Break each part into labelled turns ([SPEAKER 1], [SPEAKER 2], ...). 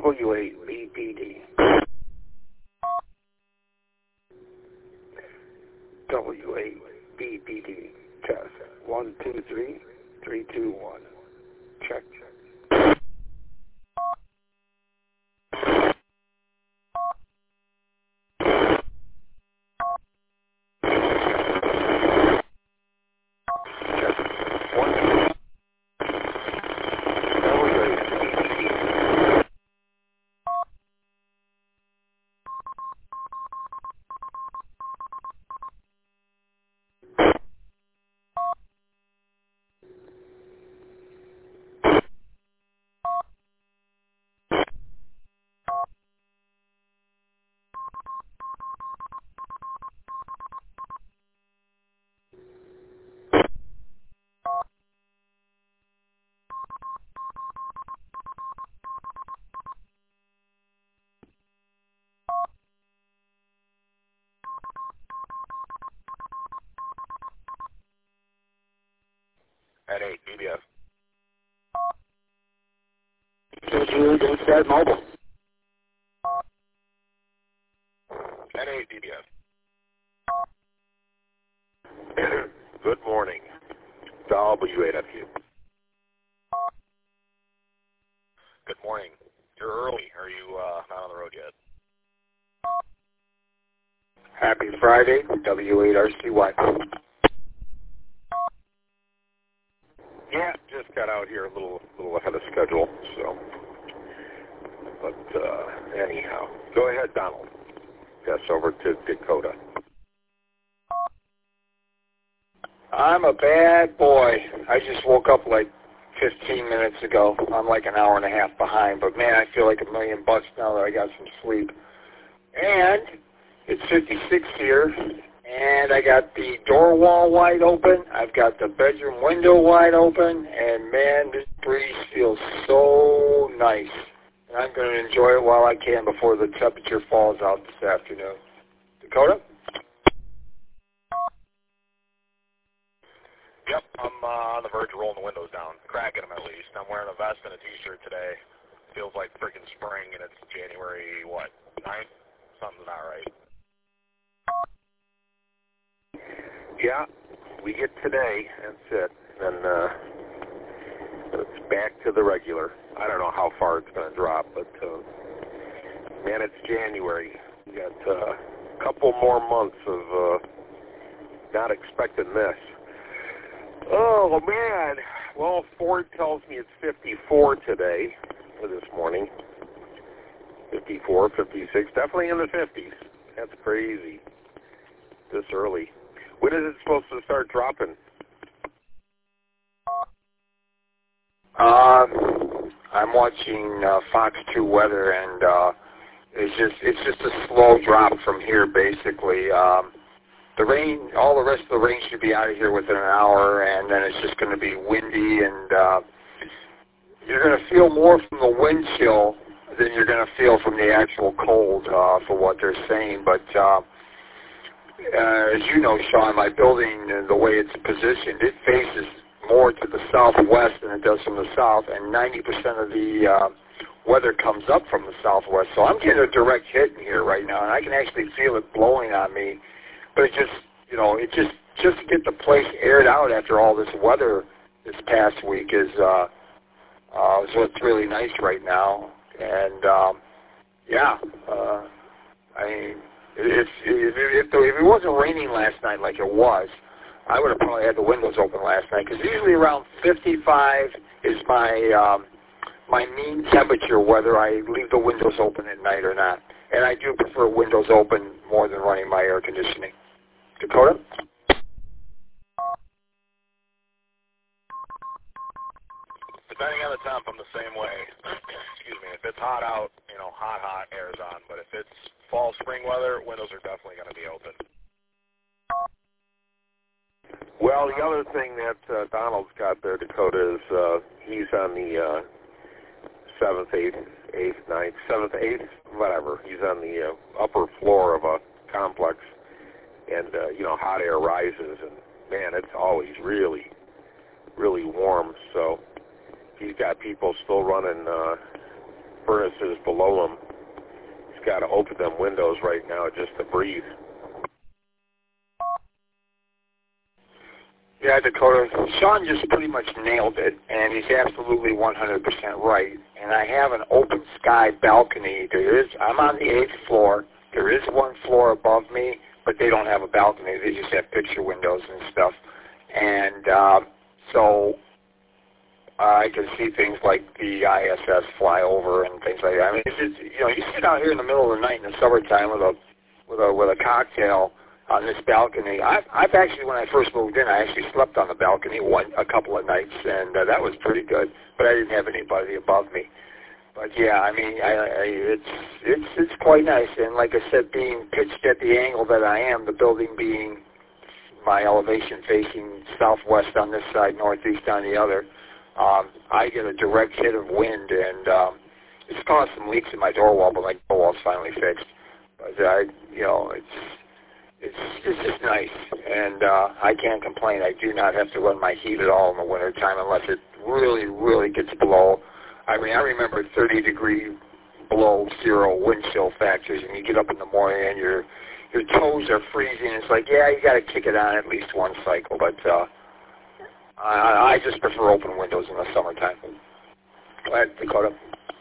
[SPEAKER 1] W8BPD. W8BPD. Test. 1, 2, 3, 3, 2, 1. Check.
[SPEAKER 2] At 8, BBF.
[SPEAKER 1] Jude, Instead Mobile.
[SPEAKER 2] At 8, BBF. Good morning. W8FU. Good morning. You're early. Are you not on the road yet?
[SPEAKER 1] Happy Friday, W8RCY.
[SPEAKER 2] Yeah, just got out here a little ahead of schedule, so. But anyhow, go ahead, Donald. Yes, over to Dakota.
[SPEAKER 1] I'm a bad boy. I just woke up like 15 minutes ago. I'm like an hour and a half behind, but man, I feel like $1 million now that I got some sleep. And it's 56 here, and I got the door wall wide open. I've got the bedroom window wide open, and man, this breeze feels so nice. And I'm going to enjoy it while I can before the temperature falls out this afternoon. Dakota?
[SPEAKER 2] Yep, I'm on the verge of rolling the windows down, cracking them at least. I'm wearing a vest and a t-shirt today. Feels like freaking spring, and it's January, what, 9th? Something's not right. Yeah, we get today, that's it. Then it's back to the regular. I don't know how far it's going to drop, but man, it's January. We got a couple more months of not expecting this. Oh, man. Well, Ford tells me it's 54 today, or this morning. 54, 56, definitely in the 50s. That's crazy. This early. When is it supposed to start dropping?
[SPEAKER 1] I'm watching Fox 2 weather, and it's just a slow drop from here, basically. The rain, all the rest of the rain should be out of here within an hour, and then it's just going to be windy, and you're going to feel more from the wind chill than you're going to feel from the actual cold, for what they're saying. But as you know, Sean, my building, the way it's positioned, it faces more to the southwest than it does from the south, and 90% of the weather comes up from the southwest. So I'm getting a direct hit in here right now, and I can actually feel it blowing on me. But it just, just to get the place aired out after all this weather this past week is what's really nice right now. And I mean, if it wasn't raining last night like it was, I would have probably had the windows open last night, because usually around 55 is my my mean temperature, whether I leave the windows open at night or not. And I do prefer windows open more than running my air conditioning. Dakota?
[SPEAKER 2] Depending on the temp, I'm the same way. Excuse me. If it's hot out, hot air's on. But if it's fall, spring weather, windows are definitely going to be open. Well, the other thing that Donald's got there, Dakota, is he's on the 7th, 8th, 9th, 7th, 8th, whatever. He's on the upper floor of a complex, and, hot air rises, and, man, it's always really, really warm. So he's got people still running furnaces below him. He's got to open them windows right now just to breathe.
[SPEAKER 1] Yeah, Dakota, Sean just pretty much nailed it, and he's absolutely 100% right. And I have an open sky balcony. I'm on the 8th floor. There is one floor above me, but they don't have a balcony. They just have picture windows and stuff. And so I can see things like the ISS fly over and things like that. I mean, it's just, you sit out here in the middle of the night in the summertime with a cocktail on this balcony. I've actually, when I first moved in, I actually slept on the balcony a couple of nights, and that was pretty good. But I didn't have anybody above me. But yeah, I mean, it's quite nice. And like I said, being pitched at the angle that I am, the building being my elevation facing southwest on this side, northeast on the other, I get a direct hit of wind, and it's caused some leaks in my door wall, but my door wall's finally fixed. But it's just nice, and I can't complain. I do not have to run my heat at all in the wintertime unless it really, really gets below. I mean, I remember 30-degree below zero wind chill factors, and you get up in the morning and your toes are freezing. It's like, yeah, you got to kick it on at least one cycle, but I just prefer open windows in the summertime. Go ahead, Dakota.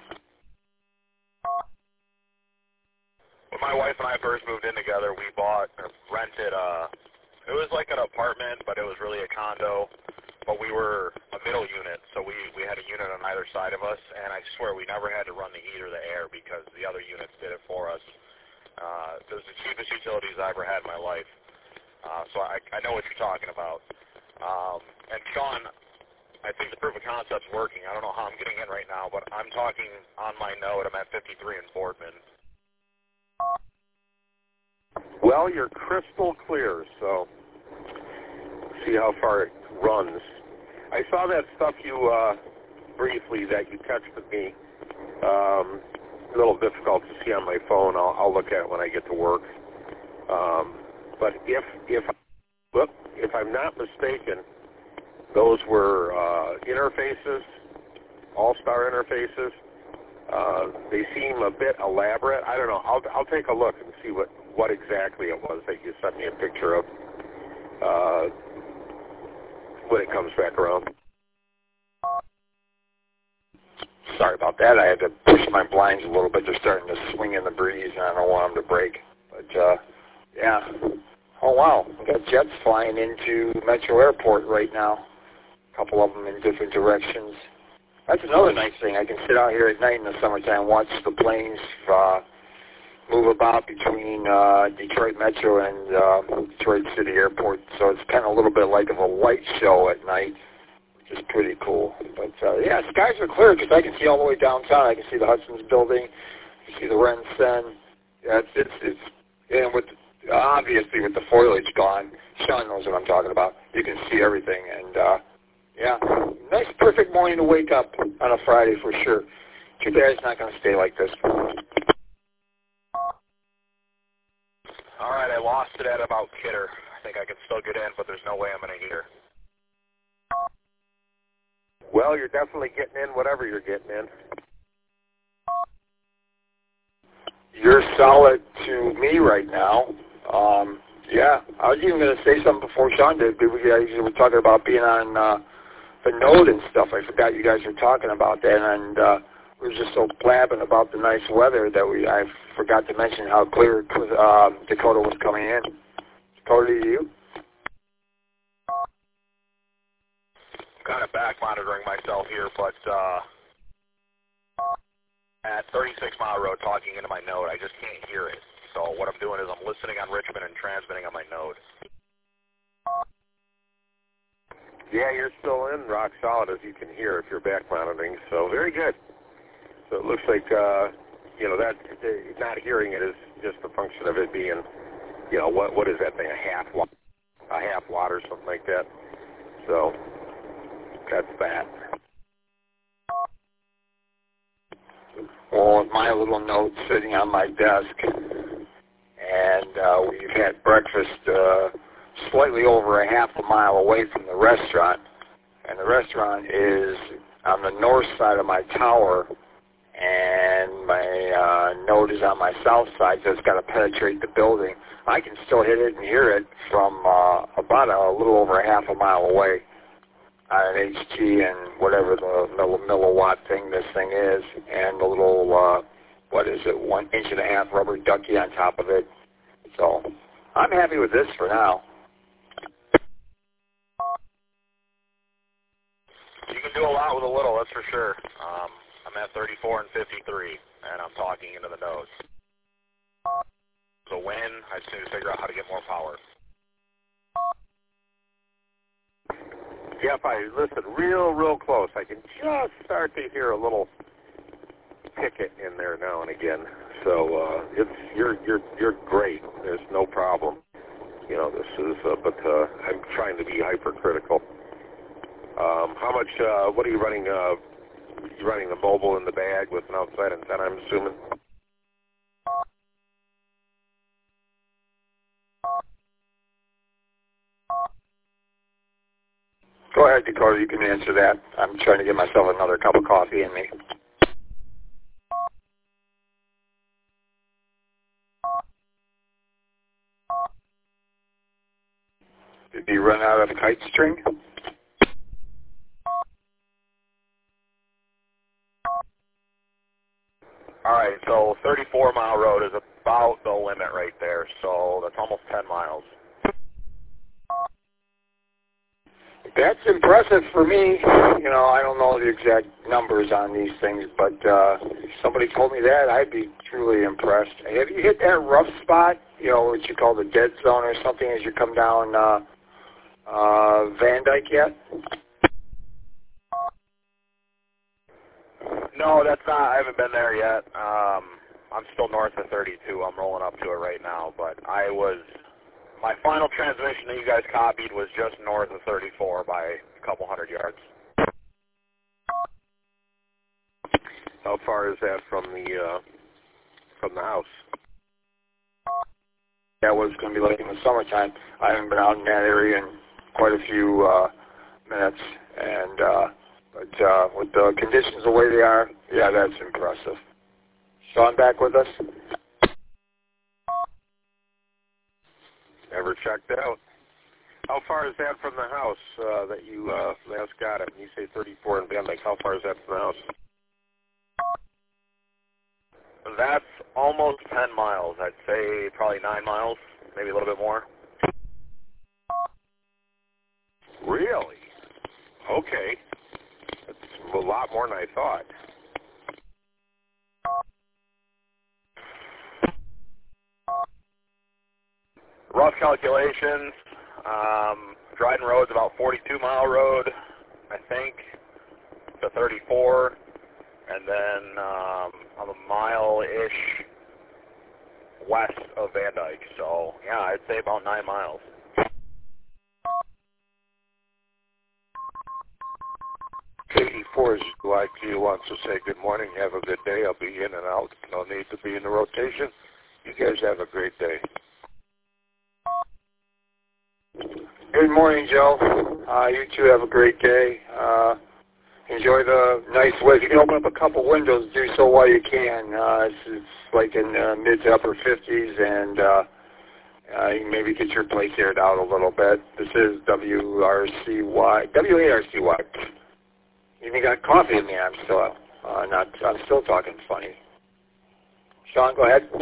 [SPEAKER 3] When my wife and I first moved in together, we rented it was like an apartment, but it was really a condo, but we were a middle unit, so we had a unit on either side of us, and I swear we never had to run the heat or the air because the other units did it for us. It was the cheapest utilities I ever had in my life, so I know what you're talking about. And Sean, I think the proof of concept's working. I don't know how I'm getting in right now, but I'm talking on my node. I'm at 53 in Boardman.
[SPEAKER 2] Well, you're crystal clear, so see how far it runs. I saw that stuff you briefly that you texted me. A little difficult to see on my phone. I'll look at it when I get to work. But if I'm not mistaken, those were interfaces, all-star interfaces. They seem a bit elaborate. I don't know. I'll take a look and see what exactly it was that you sent me a picture of when it comes back around.
[SPEAKER 1] Sorry about that. I had to push my blinds a little bit. They're starting to swing in the breeze, and I don't want them to break. But, yeah. Oh, wow. We got jets flying into Metro Airport right now. A couple of them in different directions. That's another nice thing. I can sit out here at night in the summertime and watch the planes move about between Detroit Metro and Detroit City Airport. So it's kind of a little bit like of a light show at night, which is pretty cool. But, yeah, skies are clear because I can see all the way downtown. I can see the Hudson's Building. I can see the Ren-Sen. Yeah, and obviously with the foliage gone, Sean knows what I'm talking about. You can see everything. And, yeah, nice, perfect morning to wake up on a Friday for sure. Too bad it's not going to stay like this.
[SPEAKER 3] All right, I lost it at about Kidder. I think I can still get in, but there's no way I'm going to hear.
[SPEAKER 2] Well, you're definitely getting in whatever you're getting in.
[SPEAKER 1] You're solid to me right now. Yeah, I was even going to say something before Sean did. We were talking about being on the node and stuff. I forgot you guys were talking about that, and we were just so blabbing about the nice weather that I forgot to mention how clear Dakota was coming in. Dakota, to you?
[SPEAKER 3] I'm kind of back monitoring myself here, but at 36 Mile Road talking into my node, I just can't hear it. So what I'm doing is I'm listening on Richmond and transmitting on my node.
[SPEAKER 2] Yeah, you're still in rock solid, as you can hear if you're back monitoring. So very good. So it looks like, that not hearing it is just a function of it being, what is that thing, a half watt or something like that. So that's that.
[SPEAKER 1] Well, my little note sitting on my desk, and we've had breakfast slightly over a half a mile away from the restaurant, and the restaurant is on the north side of my tower, and and my node is on my south side, so it's got to penetrate the building. I can still hit it and hear it from about a little over half a mile away on an HT and whatever the milliwatt thing this thing is, and the little, 1.5-inch rubber ducky on top of it. So I'm happy with this for now.
[SPEAKER 3] You can do a lot with a little, that's for sure. I'm at 34 and 53, and I'm talking into the nodes. So when I just need to figure out how to get more power.
[SPEAKER 2] Yeah, if I listen real close, I can just start to hear a little picket in there now and again. So you're great. There's no problem. You know, this is, but I'm trying to be hypercritical. How much? What are you running? You running the mobile in the bag with an outside antenna, I'm assuming.
[SPEAKER 1] Go ahead, Dakota. You can answer that. I'm trying to get myself another cup of coffee in me. Did you run out of the kite string?
[SPEAKER 3] All right, so 34 Mile Road is about the limit right there, so that's almost 10 miles.
[SPEAKER 1] That's impressive for me. You know, I don't know the exact numbers on these things, but if somebody told me that, I'd be truly impressed. Have you hit that rough spot, you know, what you call the dead zone or something as you come down Van Dyke yet?
[SPEAKER 3] No, that's not. I haven't been there yet. I'm still north of 32. I'm rolling up to it right now, but my final transmission that you guys copied was just north of 34 by a couple hundred yards.
[SPEAKER 2] How far is that from the house?
[SPEAKER 1] That was going to be like in the summertime. I haven't been out in that area in quite a few minutes, and but with the conditions the way they are, yeah, that's impressive. Sean back with us?
[SPEAKER 2] Never checked out. How far is that from the house that you last got it? When you say 34 in Van Dyke, how far is that from the house?
[SPEAKER 3] That's almost 10 miles. I'd say probably 9 miles, maybe a little bit more.
[SPEAKER 2] Really? Okay. That's a lot more than I thought.
[SPEAKER 3] Rough calculations, Dryden Road's about 42-mile road, I think, to 34, and then I'm a mile-ish west of Van Dyke. So, yeah, I'd say about 9 miles.
[SPEAKER 2] K84 is like you wants to say good morning, have a good day. I'll be in and out. No need to be in the rotation. You guys have a great day.
[SPEAKER 1] Good morning, Joe. You two have a great day. Enjoy the nice weather. If you can open up a couple windows, do so while you can. It's like in mid to upper 50s, and you can maybe get your place aired out a little bit. This is WARCY. You even got coffee in me. I'm still talking funny. Sean, go ahead.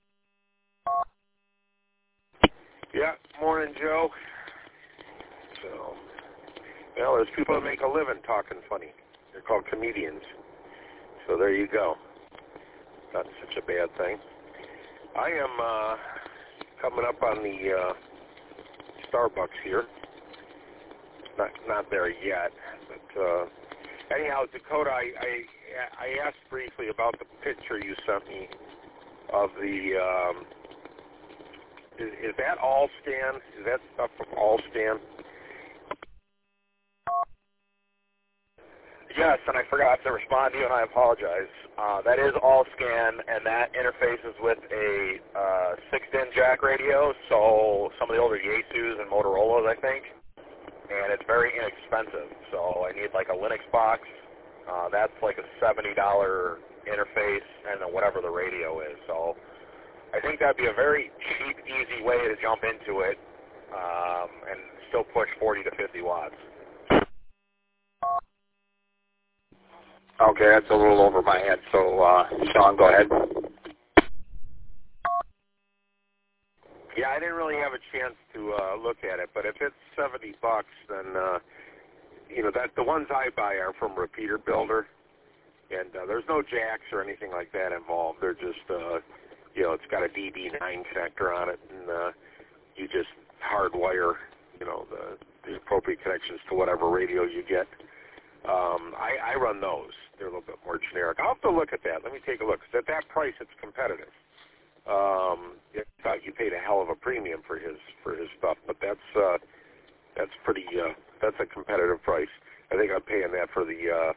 [SPEAKER 2] Yeah, morning, Joe. So, well, there's people that make a living talking funny. They're called comedians. So there you go. Not such a bad thing. I am coming up on the Starbucks here. Not there yet, but anyhow, Dakota, I asked briefly about the picture you sent me of the. Is that All-Scan? Is that stuff from All-Scan?
[SPEAKER 3] Yes, and I forgot to respond to you, and I apologize. That is All-Scan, and that interfaces with a 6-DIN jack radio, so some of the older Yaesus and Motorola's, I think, and it's very inexpensive. So I need like a Linux box. That's like a $70 interface and then whatever the radio is. So I think that'd be a very cheap, easy way to jump into it and still push 40 to 50 watts.
[SPEAKER 1] Okay, that's a little over my head. So, Sean, go ahead.
[SPEAKER 2] Yeah, I didn't really have a chance to look at it, but if it's $70, then that the ones I buy are from Repeater Builder, and there's no jacks or anything like that involved. They're just it's got a DB9 connector on it, and you just hardwire the appropriate connections to whatever radio you get. I run those. They're a little bit more generic. I'll have to look at that. Let me take a look. 'Cause at that price, it's competitive. I thought you paid a hell of a premium for his stuff, but that's pretty. That's a competitive price. I think I'm paying that for the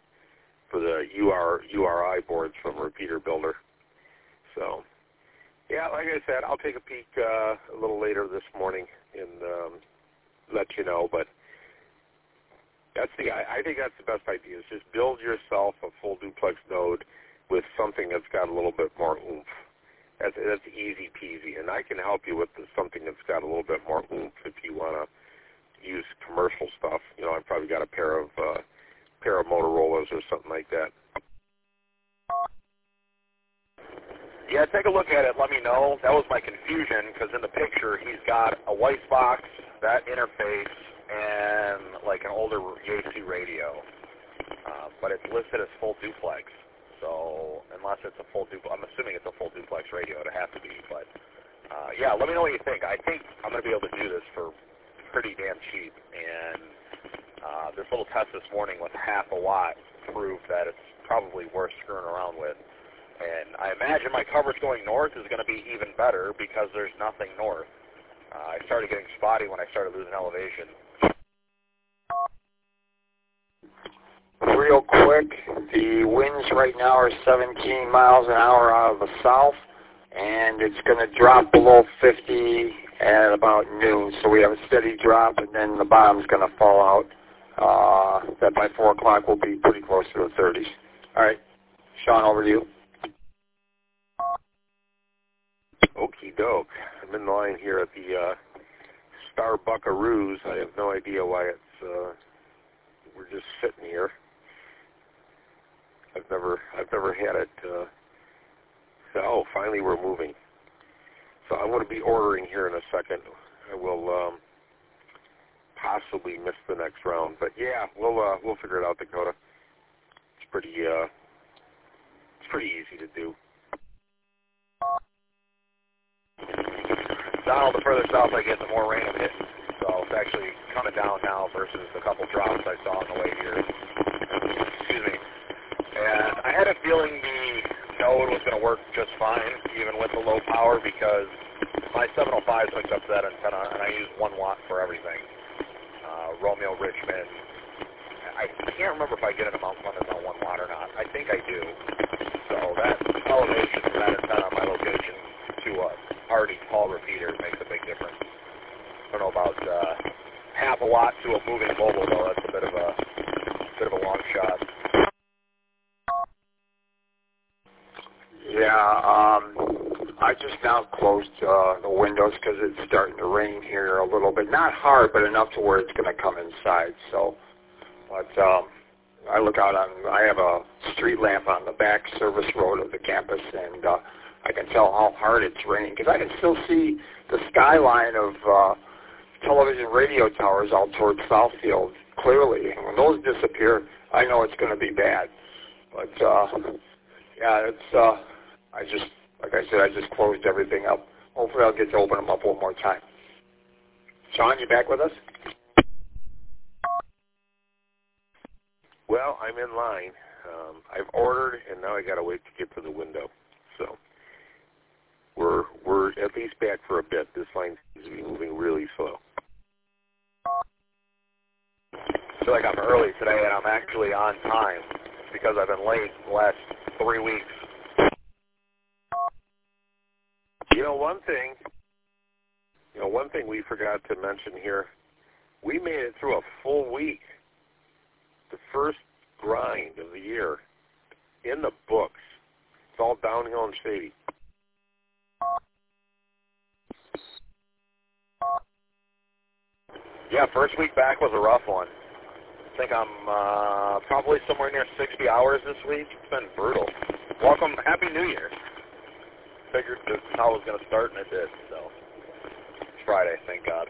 [SPEAKER 2] URI boards from Repeater Builder. So, yeah, like I said, I'll take a peek a little later this morning and let you know. But I think that's the best idea. Is just build yourself a full duplex node with something that's got a little bit more oomph. That's easy peasy, and I can help you with something that's got a little bit more oomph if you want to use commercial stuff. I've probably got a pair of Motorola's or something like that.
[SPEAKER 3] Yeah, take a look at it. Let me know. That was my confusion because in the picture he's got a Weiss box, that interface, and like an older Yaesu radio, but it's listed as full duplex. So unless it's a full duplex, I'm assuming it's a full duplex radio. It'd have to be, but yeah, let me know what you think. I think I'm going to be able to do this for pretty damn cheap, and this little test this morning with half a watt proved that it's probably worth screwing around with. And I imagine my coverage going north is going to be even better because there's nothing north. I started getting spotty when I started losing elevation.
[SPEAKER 1] Real quick, the winds right now are 17 miles an hour out of the south, and it's going to drop below 50 at about noon. So we have a steady drop, and then the bottom's going to fall out. That by 4 o'clock will be pretty close to the 30s. All right, Sean, over to you.
[SPEAKER 2] Okie doke. I'm in line here at the Starbuckaroos. I have no idea why it's. We're just sitting here. I've never had it. Oh, finally we're moving. So I'm going to be ordering here in a second. I will possibly miss the next round, but yeah, we'll figure it out, Dakota. It's pretty easy to do.
[SPEAKER 3] Donald, the further south I get, the more rain I'm hitting. So it's actually coming down now versus the couple drops I saw on the way here. Excuse me. And I had a feeling the node was going to work just fine, even with the low power, because my 705 hooks up to that antenna, and I use 1 watt for everything. Romeo Richmond. I can't remember if I get an amount one that's on 1 watt or not. I think I do. So that elevation from that antenna on my location to a already tall repeater makes a big difference. I don't know about half a watt to a moving mobile, though. That's a bit of a long shot.
[SPEAKER 1] Yeah, I just now closed the windows because it's starting to rain here a little bit. Not hard, but enough to where it's going to come inside. So, but I look out I have a street lamp on the back service road of the campus, and I can tell how hard it's raining because I can still see the skyline of television radio towers out towards Southfield clearly. And when those disappear, I know it's going to be bad. But yeah, it's like I said, I just closed everything up. Hopefully I'll get to open them up one more time. Sean, you back with us?
[SPEAKER 2] Well, I'm in line. I've ordered, and now I got to wait to get to the window. So we're at least back for a bit. This line seems to be moving really slow.
[SPEAKER 3] I feel like I'm early today, and I'm actually on time. It's because I've been late the last 3 weeks.
[SPEAKER 2] One thing we forgot to mention here, we made it through a full week. The first grind of the year in the books. all downhill and shady.
[SPEAKER 3] Yeah, first week back was a rough one. I think I'm probably somewhere near 60 hours this week. It's been brutal. Welcome, Happy New Year. Figured this is how it was going to start, and it did. So it's Friday, thank God.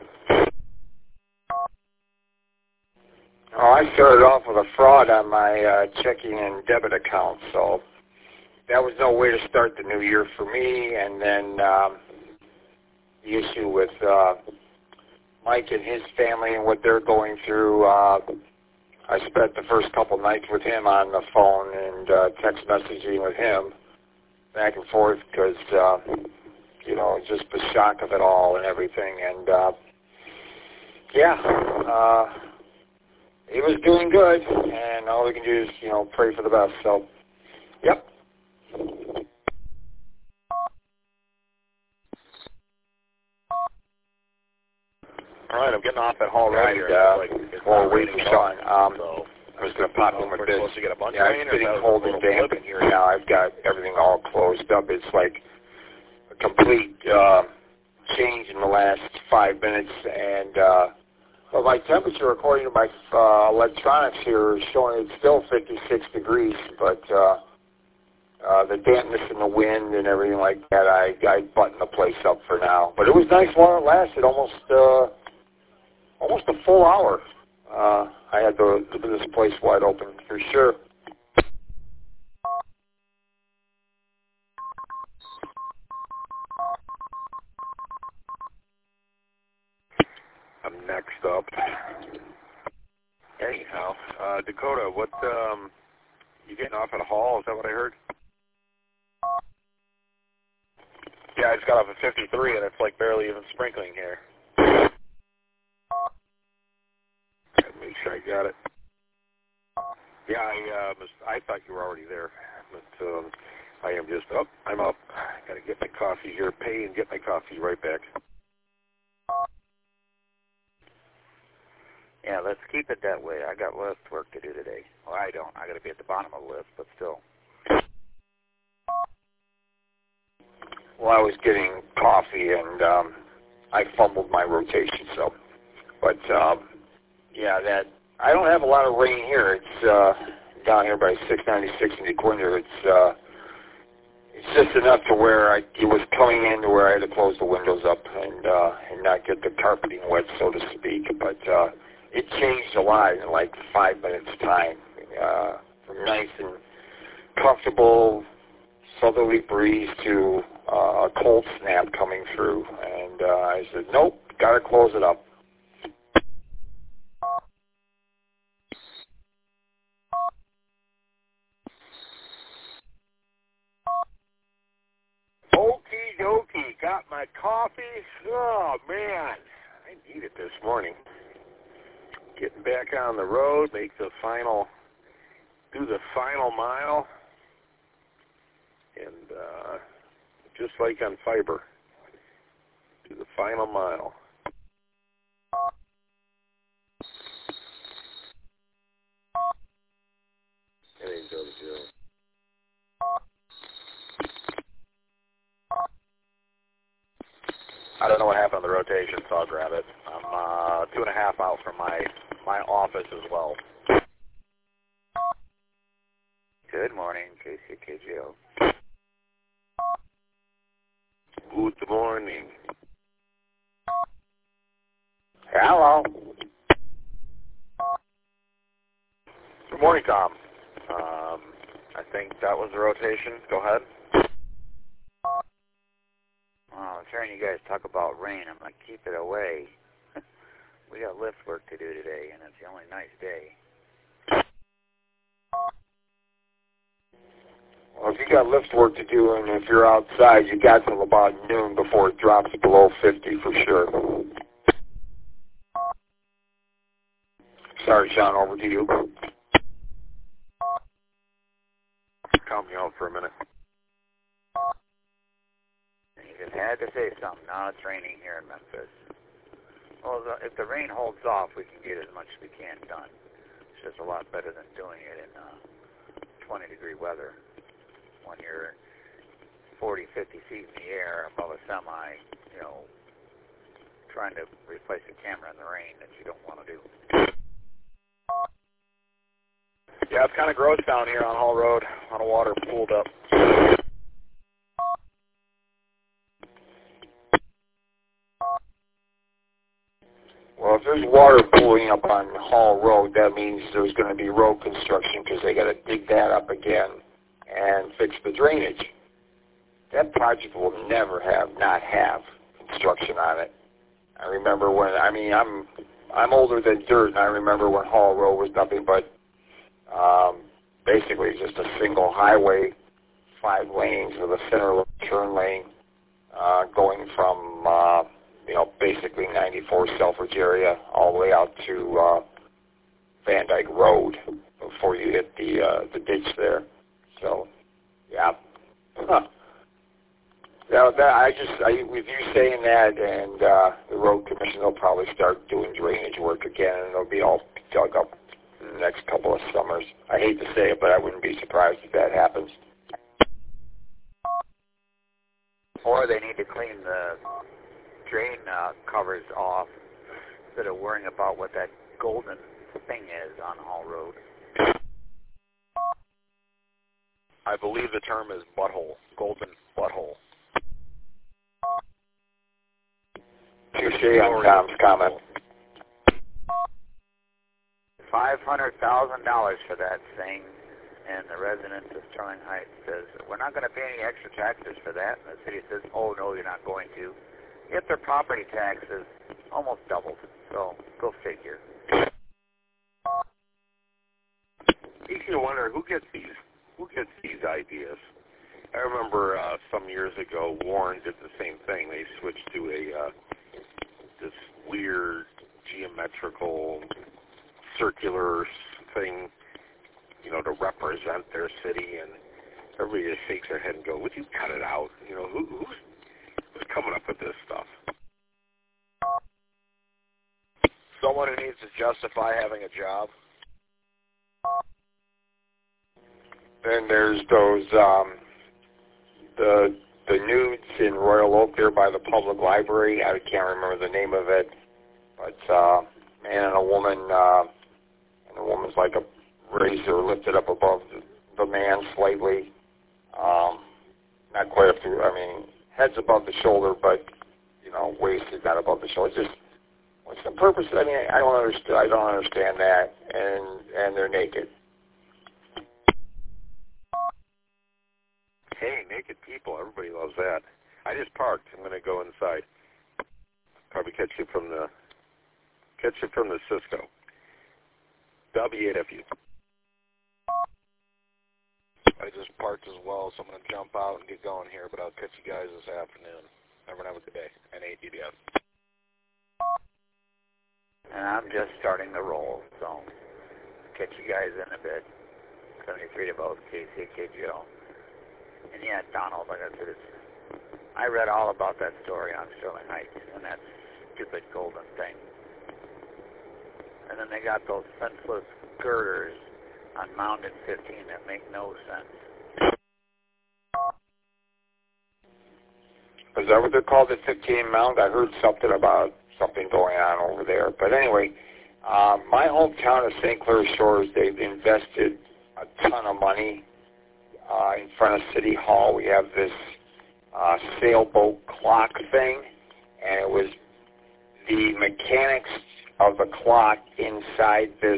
[SPEAKER 1] Oh, I started off with a fraud on my checking and debit account, so that was no way to start the new year for me. And then the issue with Mike and his family and what they're going through. I spent the first couple nights with him on the phone and text messaging with him back and forth because, just the shock of it all and everything. And, it was doing good, and all we can do is, pray for the best. So, yep.
[SPEAKER 3] All right, I'm getting off at Hall Road here.
[SPEAKER 1] Well, wait for Sean.
[SPEAKER 3] So
[SPEAKER 1] I was going to pop in with this.
[SPEAKER 3] Supposed to get a bunch
[SPEAKER 1] Yeah,
[SPEAKER 3] of rain,
[SPEAKER 1] it's getting
[SPEAKER 3] or
[SPEAKER 1] cold and damp in here now. I've got everything all closed up. It's like a complete change in the last 5 minutes, and well, my temperature, according to my electronics here, is showing it's still 56 degrees, but the dampness and the wind and everything like that, I buttoned the place up for now. But it was nice while it lasted, almost a full hour. I had this place wide open for sure.
[SPEAKER 2] I'm next up. Anyhow, Dakota, what, you getting off at a Hall? Is that what I heard?
[SPEAKER 3] Yeah, I just got off at 53, and it's like barely even sprinkling here.
[SPEAKER 2] Make sure I got it. Yeah, I thought you were already there, but I am just up. I'm up. I got to get my coffee here, pay and get my coffee right back.
[SPEAKER 4] Yeah, let's keep it that way. I got less work to do today. Well, I don't. I got to be at the bottom of the list, but still.
[SPEAKER 1] Well, I was getting coffee, and I fumbled my rotation, so. But, I don't have a lot of rain here. It's down here by 696 in DeQuinder. It's just enough to where it was coming in to where I had to close the windows up and not get the carpeting wet, so to speak. But it changed a lot in like 5 minutes' time. From nice and comfortable southerly breeze to a cold snap coming through. And I said, nope, got to close it up.
[SPEAKER 2] Okie dokie, got my coffee. Oh, man, I need it this morning. Getting back on the road, do the final mile, and just like on fiber, do the final mile. There you go, Joe.
[SPEAKER 3] I don't know what happened on the rotation, so I'll grab it. I'm 2.5 out from my office as well.
[SPEAKER 4] Good morning, KCKGO.
[SPEAKER 2] Good morning.
[SPEAKER 1] Hello.
[SPEAKER 3] Good morning, Tom. I think that was the rotation. Go ahead.
[SPEAKER 4] Well, I was hearing you guys talk about rain. I'm going to keep it away. We got lift work to do today, and it's the only nice day.
[SPEAKER 1] Well, if you got lift work to do, and if you're outside, you got till about noon before it drops below 50 for sure. Sorry, Sean, over to you.
[SPEAKER 2] Count me out for a minute.
[SPEAKER 4] You just had to say something. Now it's raining here in Memphis. Well, if the rain holds off, we can get as much as we can done. It's just a lot better than doing it in 20-degree weather when you're 40, 50 feet in the air above a semi, you know, trying to replace a camera in the rain that you don't want to do.
[SPEAKER 1] Yeah, it's kind of gross down here on Hall Road. A lot of water pooled up. Well, if there's water pooling up on Hall Road, that means there's going to be road construction because they got to dig that up again and fix the drainage. That project will never not have construction on it. I remember when, I'm older than dirt, and I remember when Hall Road was nothing but basically just a single highway, 5 lanes with a center turn lane going from basically 94 Selfridge area all the way out to Van Dyke Road before you hit the ditch there. So, yeah. With you saying that, and the road commission will probably start doing drainage work again, and it'll be all dug up in the next couple of summers. I hate to say it, but I wouldn't be surprised if that happens.
[SPEAKER 4] Or they need to clean the drain covers off instead of worrying about what that golden thing is on Hall Road.
[SPEAKER 3] I believe the term is butthole, golden butthole.
[SPEAKER 1] Touche on Tom's comment.
[SPEAKER 4] $500,000 for that thing, and the residents of Sterling Heights says, we're not going to pay any extra taxes for that. And the city says, oh, no, you're not going to. Yet their property taxes almost doubled, so go figure.
[SPEAKER 2] Makes you wonder who gets these ideas. I remember some years ago, Warren did the same thing. They switched to this weird geometrical circular thing, to represent their city, and everybody just shakes their head and go, would you cut it out? Who's coming up with this stuff?
[SPEAKER 3] Someone who needs to justify having a job.
[SPEAKER 1] Then there's those the nudes in Royal Oak there by the public library. I can't remember the name of it, but man and a woman, and the woman's like a razor lifted up above the man slightly. Not quite up to, head's above the shoulder, but waist is not above the shoulder. Just what's the purpose? I don't understand that. And they're naked.
[SPEAKER 2] Hey, naked people. Everybody loves that. I just parked. I'm going to go inside. Probably catch you from the Cisco. W8FU.
[SPEAKER 3] I just parked as well, so I'm going to jump out and get going here, but I'll catch you guys this afternoon. Everyone have a good day. N8DDF.
[SPEAKER 4] And I'm just starting the roll, so catch you guys in a bit. 73 to both, KCKGO. And yeah, Donald, like I said, I read all about that story on Sterling Heights and that stupid golden thing. And then they got those senseless girders on Mountain 15 that make no sense.
[SPEAKER 1] Is that what they're called, the 15 Mount? I heard something about something going on over there. But anyway, my hometown of St. Clair Shores, they've invested a ton of money in front of City Hall. We have this sailboat clock thing, and it was the mechanics of the clock inside this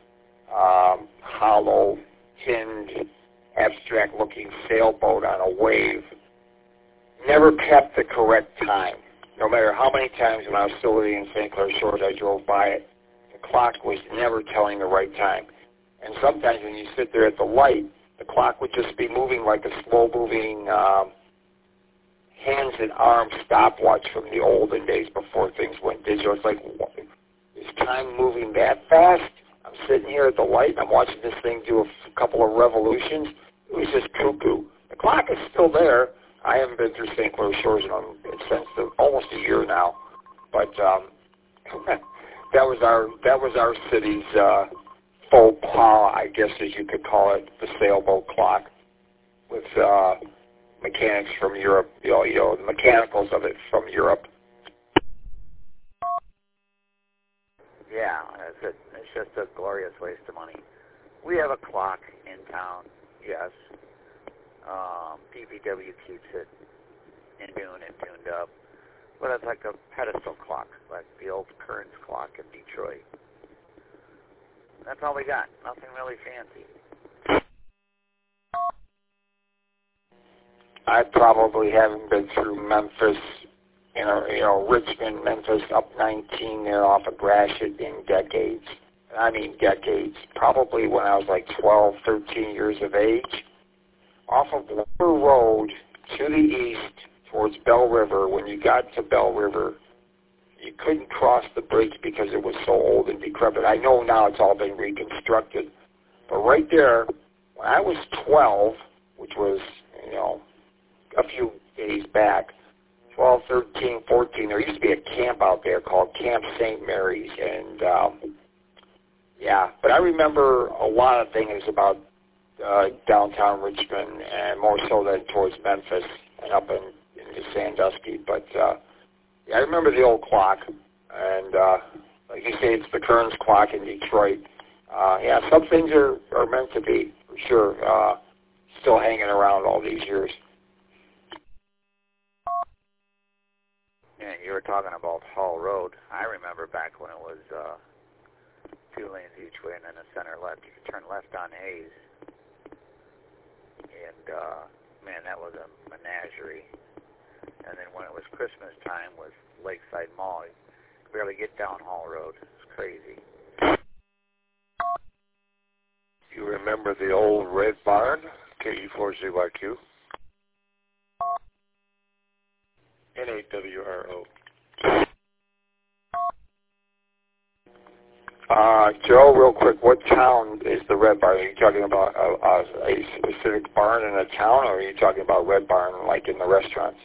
[SPEAKER 1] hollow, tinned, abstract-looking sailboat on a wave never kept the correct time. No matter how many times when I was still living in St. Clair Shores I drove by it, the clock was never telling the right time. And sometimes when you sit there at the light, the clock would just be moving like a slow-moving hands and arms stopwatch from the olden days before things went digital. It's like, is time moving that fast? I'm sitting here at the light, and I'm watching this thing do a couple of revolutions. It was just cuckoo. The clock is still there. I haven't been through St. Clair Shores since almost a year now, but that was our city's faux pas, I guess as you could call it, the sailboat clock, with mechanics from Europe, the mechanicals of it from Europe.
[SPEAKER 4] Yeah, it's just a glorious waste of money. We have a clock in town, yes. DPW keeps it in tune and tuned up, but it's like a pedestal clock, like the old Kearns clock in Detroit. That's all we got. Nothing really fancy.
[SPEAKER 1] I probably haven't been through Memphis, Richmond, Memphis, up 19 there off of Gratiot in decades. I mean decades. Probably when I was like 12, 13 years of age. Off of Lumber Road to the east towards Bell River. When you got to Bell River, you couldn't cross the bridge because it was so old and decrepit. I know now it's all been reconstructed. But right there, when I was 12, which was, a few days back, 12, 13, 14, there used to be a camp out there called Camp St. Mary's. And, but I remember a lot of things about downtown Richmond, and more so than towards Memphis and up into Sandusky. But, I remember the old clock, and like you say, it's the Kearns clock in Detroit. Some things are meant to be, for sure, still hanging around all these years.
[SPEAKER 4] Yeah, you were talking about Hall Road. I remember back when it was 2 lanes each way and then a center left. You could turn left on Hayes. And, that was a menagerie. And then when it was Christmas time with Lakeside Mall, you could barely get down Hall Road. It's crazy.
[SPEAKER 2] You remember the old Red Barn, KE4ZYQ? NAWRO.
[SPEAKER 1] Joe, real quick, what town is the Red Barn? Are you talking about a specific barn in a town, or are you talking about Red Barn like in the restaurants?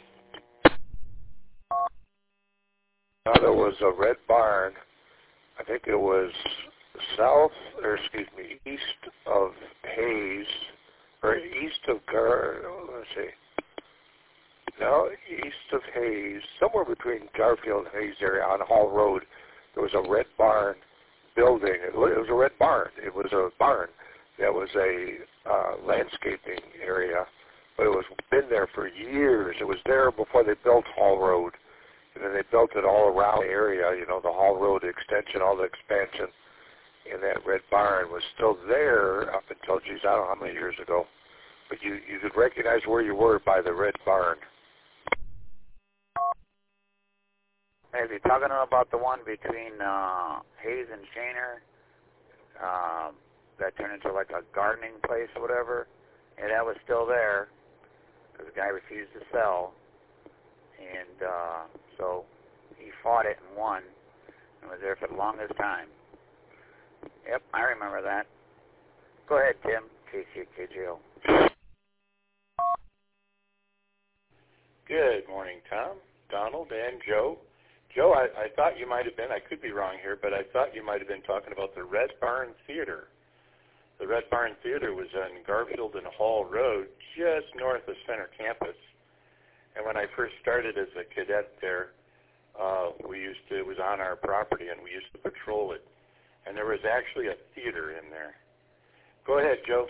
[SPEAKER 2] No, there was a Red Barn. I think it was east of Hayes, or east of east of Hayes, somewhere between Garfield and Hayes area on Hall Road. There was a Red Barn building. It was a red barn. It was a barn that was a landscaping area, but it was been there for years. It was there before they built Hall Road, and then they built it all around the area. The Hall Road extension, all the expansion, and that red barn was still there up until, I don't know how many years ago. But you could recognize where you were by the red barn.
[SPEAKER 4] Hey, if you're talking about the one between Hayes and Shaner, that turned into like a gardening place or whatever, that was still there because the guy refused to sell, and so he fought it and won and was there for the longest time. Yep, I remember that. Go ahead, Tim. KCKJO.
[SPEAKER 5] Good morning, Tom, Donald, and Joe. Joe, I thought you might have been, I could be wrong here, but I thought you might have been talking about the Red Barn Theater. The Red Barn Theater was on Garfield and Hall Road, just north of Center Campus. And when I first started as a cadet there, it was on our property, and we used to patrol it. And there was actually a theater in there. Go ahead, Joe.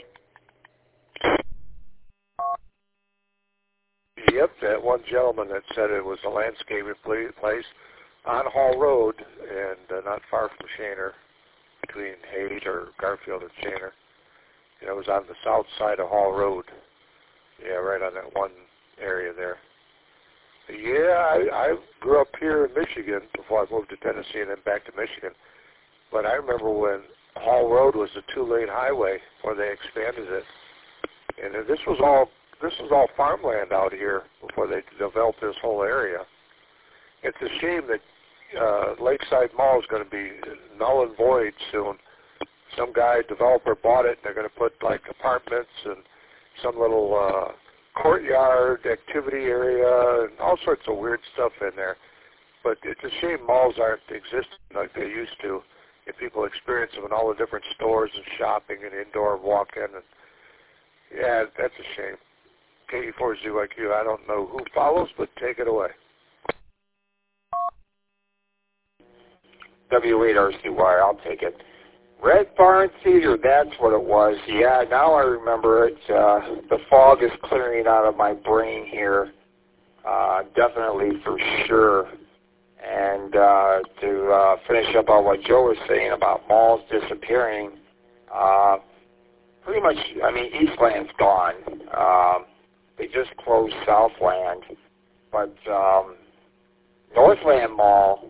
[SPEAKER 2] Yep, that one gentleman that said it was a landscaping place on Hall Road and not far from Shaner, between Hayes or Garfield and Shaner. It was on the south side of Hall Road. Yeah, right on that one area there. Yeah, I grew up here in Michigan before I moved to Tennessee and then back to Michigan. But I remember when Hall Road was a 2-lane highway before they expanded it. And this was all farmland out here before they developed this whole area. It's a shame that Lakeside Mall is going to be null and void soon. Some developer bought it, and they're going to put like apartments and some little courtyard activity area and all sorts of weird stuff in there. But it's a shame malls aren't existing like they used to, and people experience them in all the different stores and shopping and indoor walk-in. And yeah, that's a shame. KE4ZYQ. I don't know who follows, but take it away.
[SPEAKER 1] W8RCY, I'll take it. Red Barn Theater, that's what it was. Yeah, now I remember it. The fog is clearing out of my brain here. Definitely for sure. And to finish up on what Joe was saying about malls disappearing, pretty much, I mean, Eastland's gone. They just closed Southland. But Northland Mall,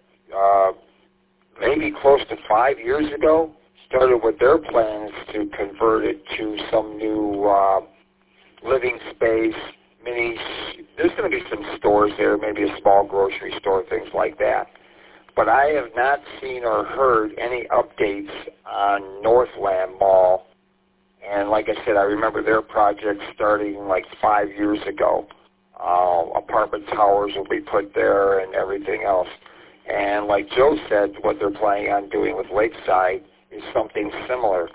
[SPEAKER 1] maybe close to 5 years ago, started with their plans to convert it to some new living space. There's going to be some stores there, maybe a small grocery store, things like that. But I have not seen or heard any updates on Northland Mall. And like I said, I remember their project starting like 5 years ago. Apartment towers will be put there and everything else. And like Joe said, what they're planning on doing with Lakeside is something similar.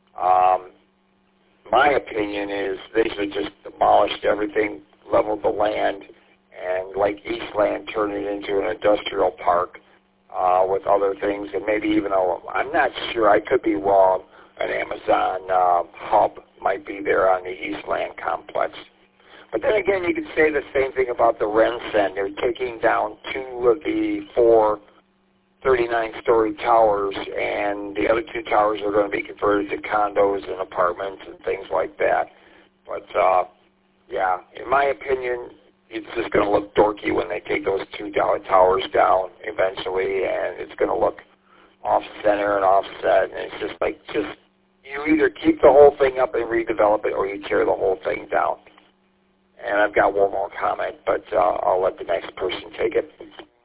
[SPEAKER 1] My opinion is they should just demolish everything, level the land, and like Eastland, turn it into an industrial park with other things, and maybe even I'm not sure, I could be wrong, an Amazon hub might be there on the Eastland complex. But then again, you could say the same thing about the RenCen. They're taking down 2 of the 4 39-story towers, and the other 2 towers are going to be converted to condos and apartments and things like that. But, yeah, in my opinion, it's just going to look dorky when they take those 2 towers down eventually, and it's going to look off-center and offset, and it's just like, you either keep the whole thing up and redevelop it, or you tear the whole thing down. And I've got one more comment, but I'll let the next person take it.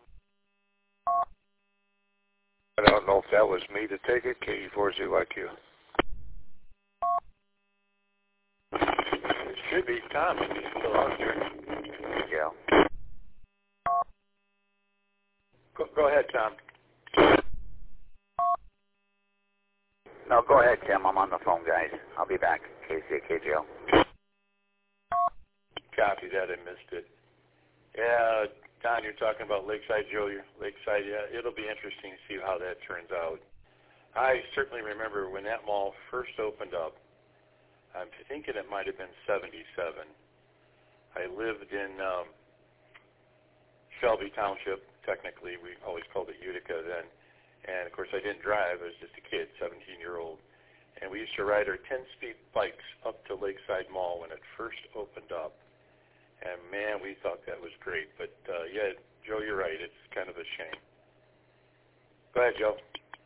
[SPEAKER 2] I don't know if that was me to take it, KE4ZYQ.
[SPEAKER 5] It should be Tom if he's still out there.
[SPEAKER 4] Yeah.
[SPEAKER 5] Go ahead, Tom.
[SPEAKER 4] No, go ahead, Tim. I'm on the phone, guys. I'll be back. KCKJO.
[SPEAKER 5] Copy that. I missed it. Yeah, Don, you're talking about Lakeside, Joe. Lakeside, yeah, it'll be interesting to see how that turns out. I certainly remember when that mall first opened up. I'm thinking it might have been 77. I lived in Shelby Township. Technically, we always called it Utica then. And, of course, I didn't drive. I was just a kid, 17-year-old. And we used to ride our 10-speed bikes up to Lakeside Mall when it first opened up. And, man, we thought that was great. But, yeah, Joe, you're right. It's kind of a shame. Go ahead, Joe.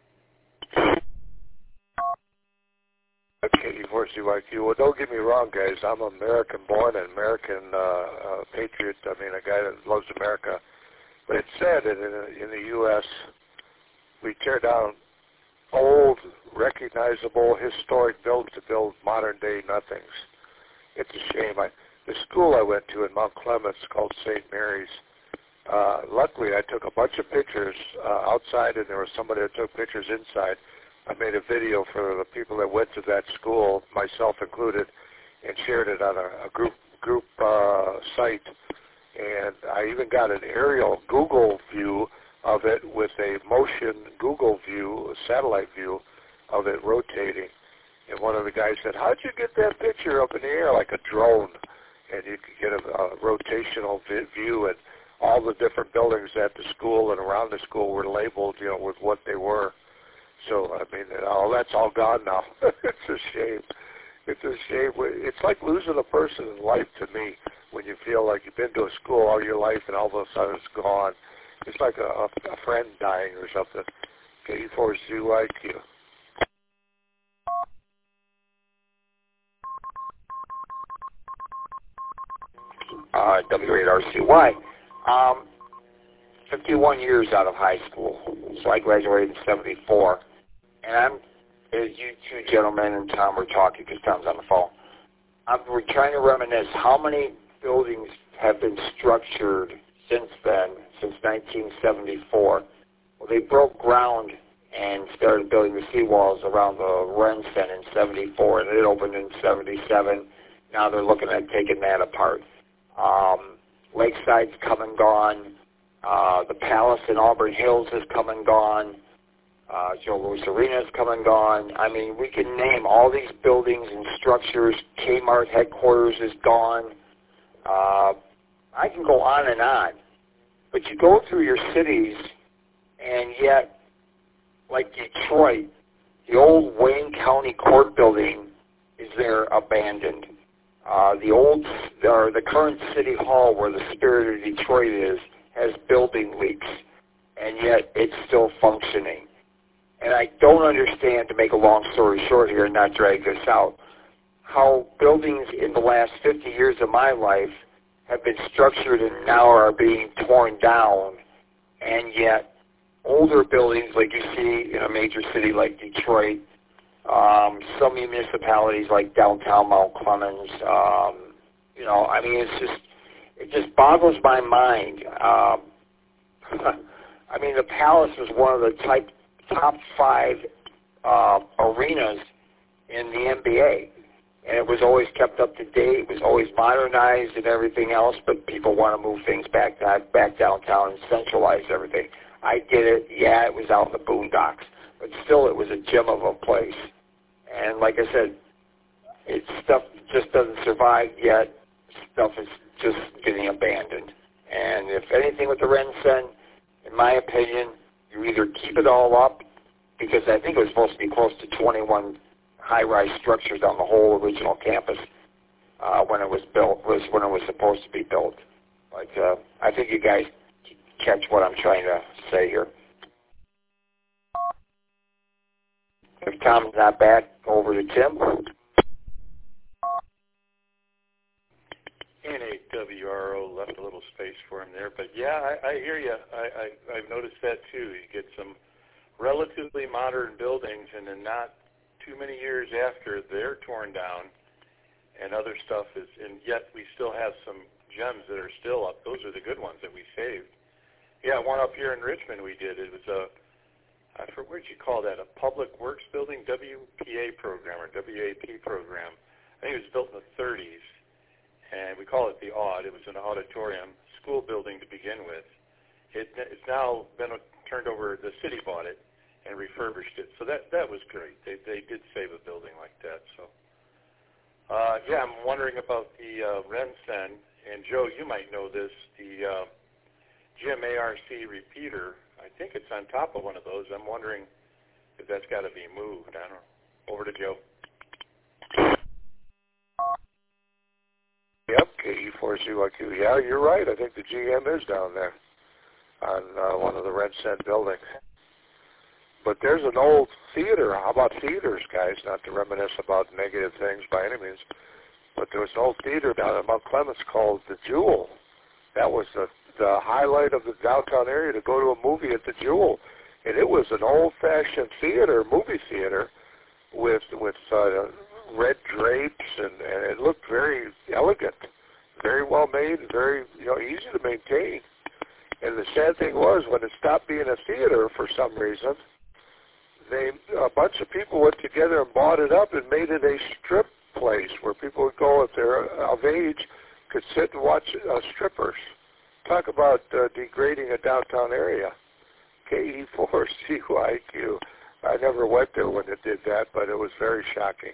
[SPEAKER 2] KE4ZYQ. Well, don't get me wrong, guys. I'm American-born and American patriot. I mean, a guy that loves America. But it's sad that in the U.S., we tear down old, recognizable, historic buildings to build modern-day nothings. It's a shame. The school I went to in Mount Clemens called St. Mary's, luckily I took a bunch of pictures outside, and there was somebody that took pictures inside. I made a video for the people that went to that school, myself included, and shared it on a group site. And I even got an aerial Google view of it with a motion Google view, a satellite view of it rotating. And one of the guys said, "How'd you get that picture up in the air like a drone?" And you could get a rotational view, and all the different buildings at the school and around the school were labeled, with what they were. So, I mean, that's all gone now. It's a shame. It's a shame. It's like losing a person in life to me when you feel like you've been to a school all your life and all of a sudden it's gone. It's like a friend dying or something. KE4ZYQ.
[SPEAKER 1] W8RCY. 51 years out of high school, so I graduated in 74. And as you two gentlemen and Tom were talking, because Tom's on the phone, we're trying to reminisce how many buildings have been structured since then, since 1974. Well, they broke ground and started building the seawalls around the RenCen in 74, and it opened in 77. Now they're looking at taking that apart. Lakeside's come and gone. The Palace in Auburn Hills has come and gone. Joe Louis Arena's come and gone. I mean, we can name all these buildings and structures. Kmart headquarters is gone. I can go on and on. But you go through your cities, and yet, like Detroit, the old Wayne County Court building is there abandoned. The current City Hall, where the Spirit of Detroit is, has building leaks, and yet it's still functioning. And I don't understand, to make a long story short here and not drag this out, how buildings in the last 50 years of my life have been structured and now are being torn down, and yet older buildings like you see in a major city like Detroit, some municipalities like downtown Mount Clemens, I mean, it just boggles my mind. I mean, the Palace was one of the top 5 arenas in the NBA, and it was always kept up to date. It was always modernized and everything else, but people want to move things back downtown and centralize everything. I get it. Yeah, it was out in the boondocks, but still it was a gem of a place. And like I said, stuff just doesn't survive yet. Stuff is just getting abandoned. And if anything with the RenCen, in my opinion, you either keep it all up, because I think it was supposed to be close to 21 high-rise structures on the whole original campus when it was supposed to be built. But I think you guys catch what I'm trying to say here. If Tom's not back, over to Tim.
[SPEAKER 5] NAWRO left a little space for him there, but yeah, I hear you. I've noticed that too. You get some relatively modern buildings, and then not too many years after they're torn down, and other stuff is, and yet we still have some gems that are still up. Those are the good ones that we saved. Yeah, one up here in Richmond we did. It was what did you call that? A public works building, WPA program or WAP program. I think it was built in the 30s, and we call it the Aud. It was an auditorium, school building to begin with. It's now been turned over. The city bought it and refurbished it, so that was great. They did save a building like that. So yeah, I'm wondering about the RenCen, and Joe, you might know this. The Jim ARC repeater, I think it's on top of one of those. I'm wondering if that's got to be moved. I don't know. Over to Joe.
[SPEAKER 2] Yep, KE4CYQ. Yeah, you're right. I think the GM is down there on one of the RenCen buildings. But there's an old theater. How about theaters, guys? Not to reminisce about negative things by any means, but there was an old theater down in Mount Clemens called The Jewel. That was the highlight of the downtown area, to go to a movie at The Jewel. And it was an old-fashioned theater, movie theater, with red drapes, and it looked very elegant, very well made, very easy to maintain. And the sad thing was, when it stopped being a theater for some reason, a bunch of people went together and bought it up and made it a strip place where people would go, if they're of age, could sit and watch strippers. Talk about degrading a downtown area. KE4CYQ. I never went there when it did that, but it was very shocking.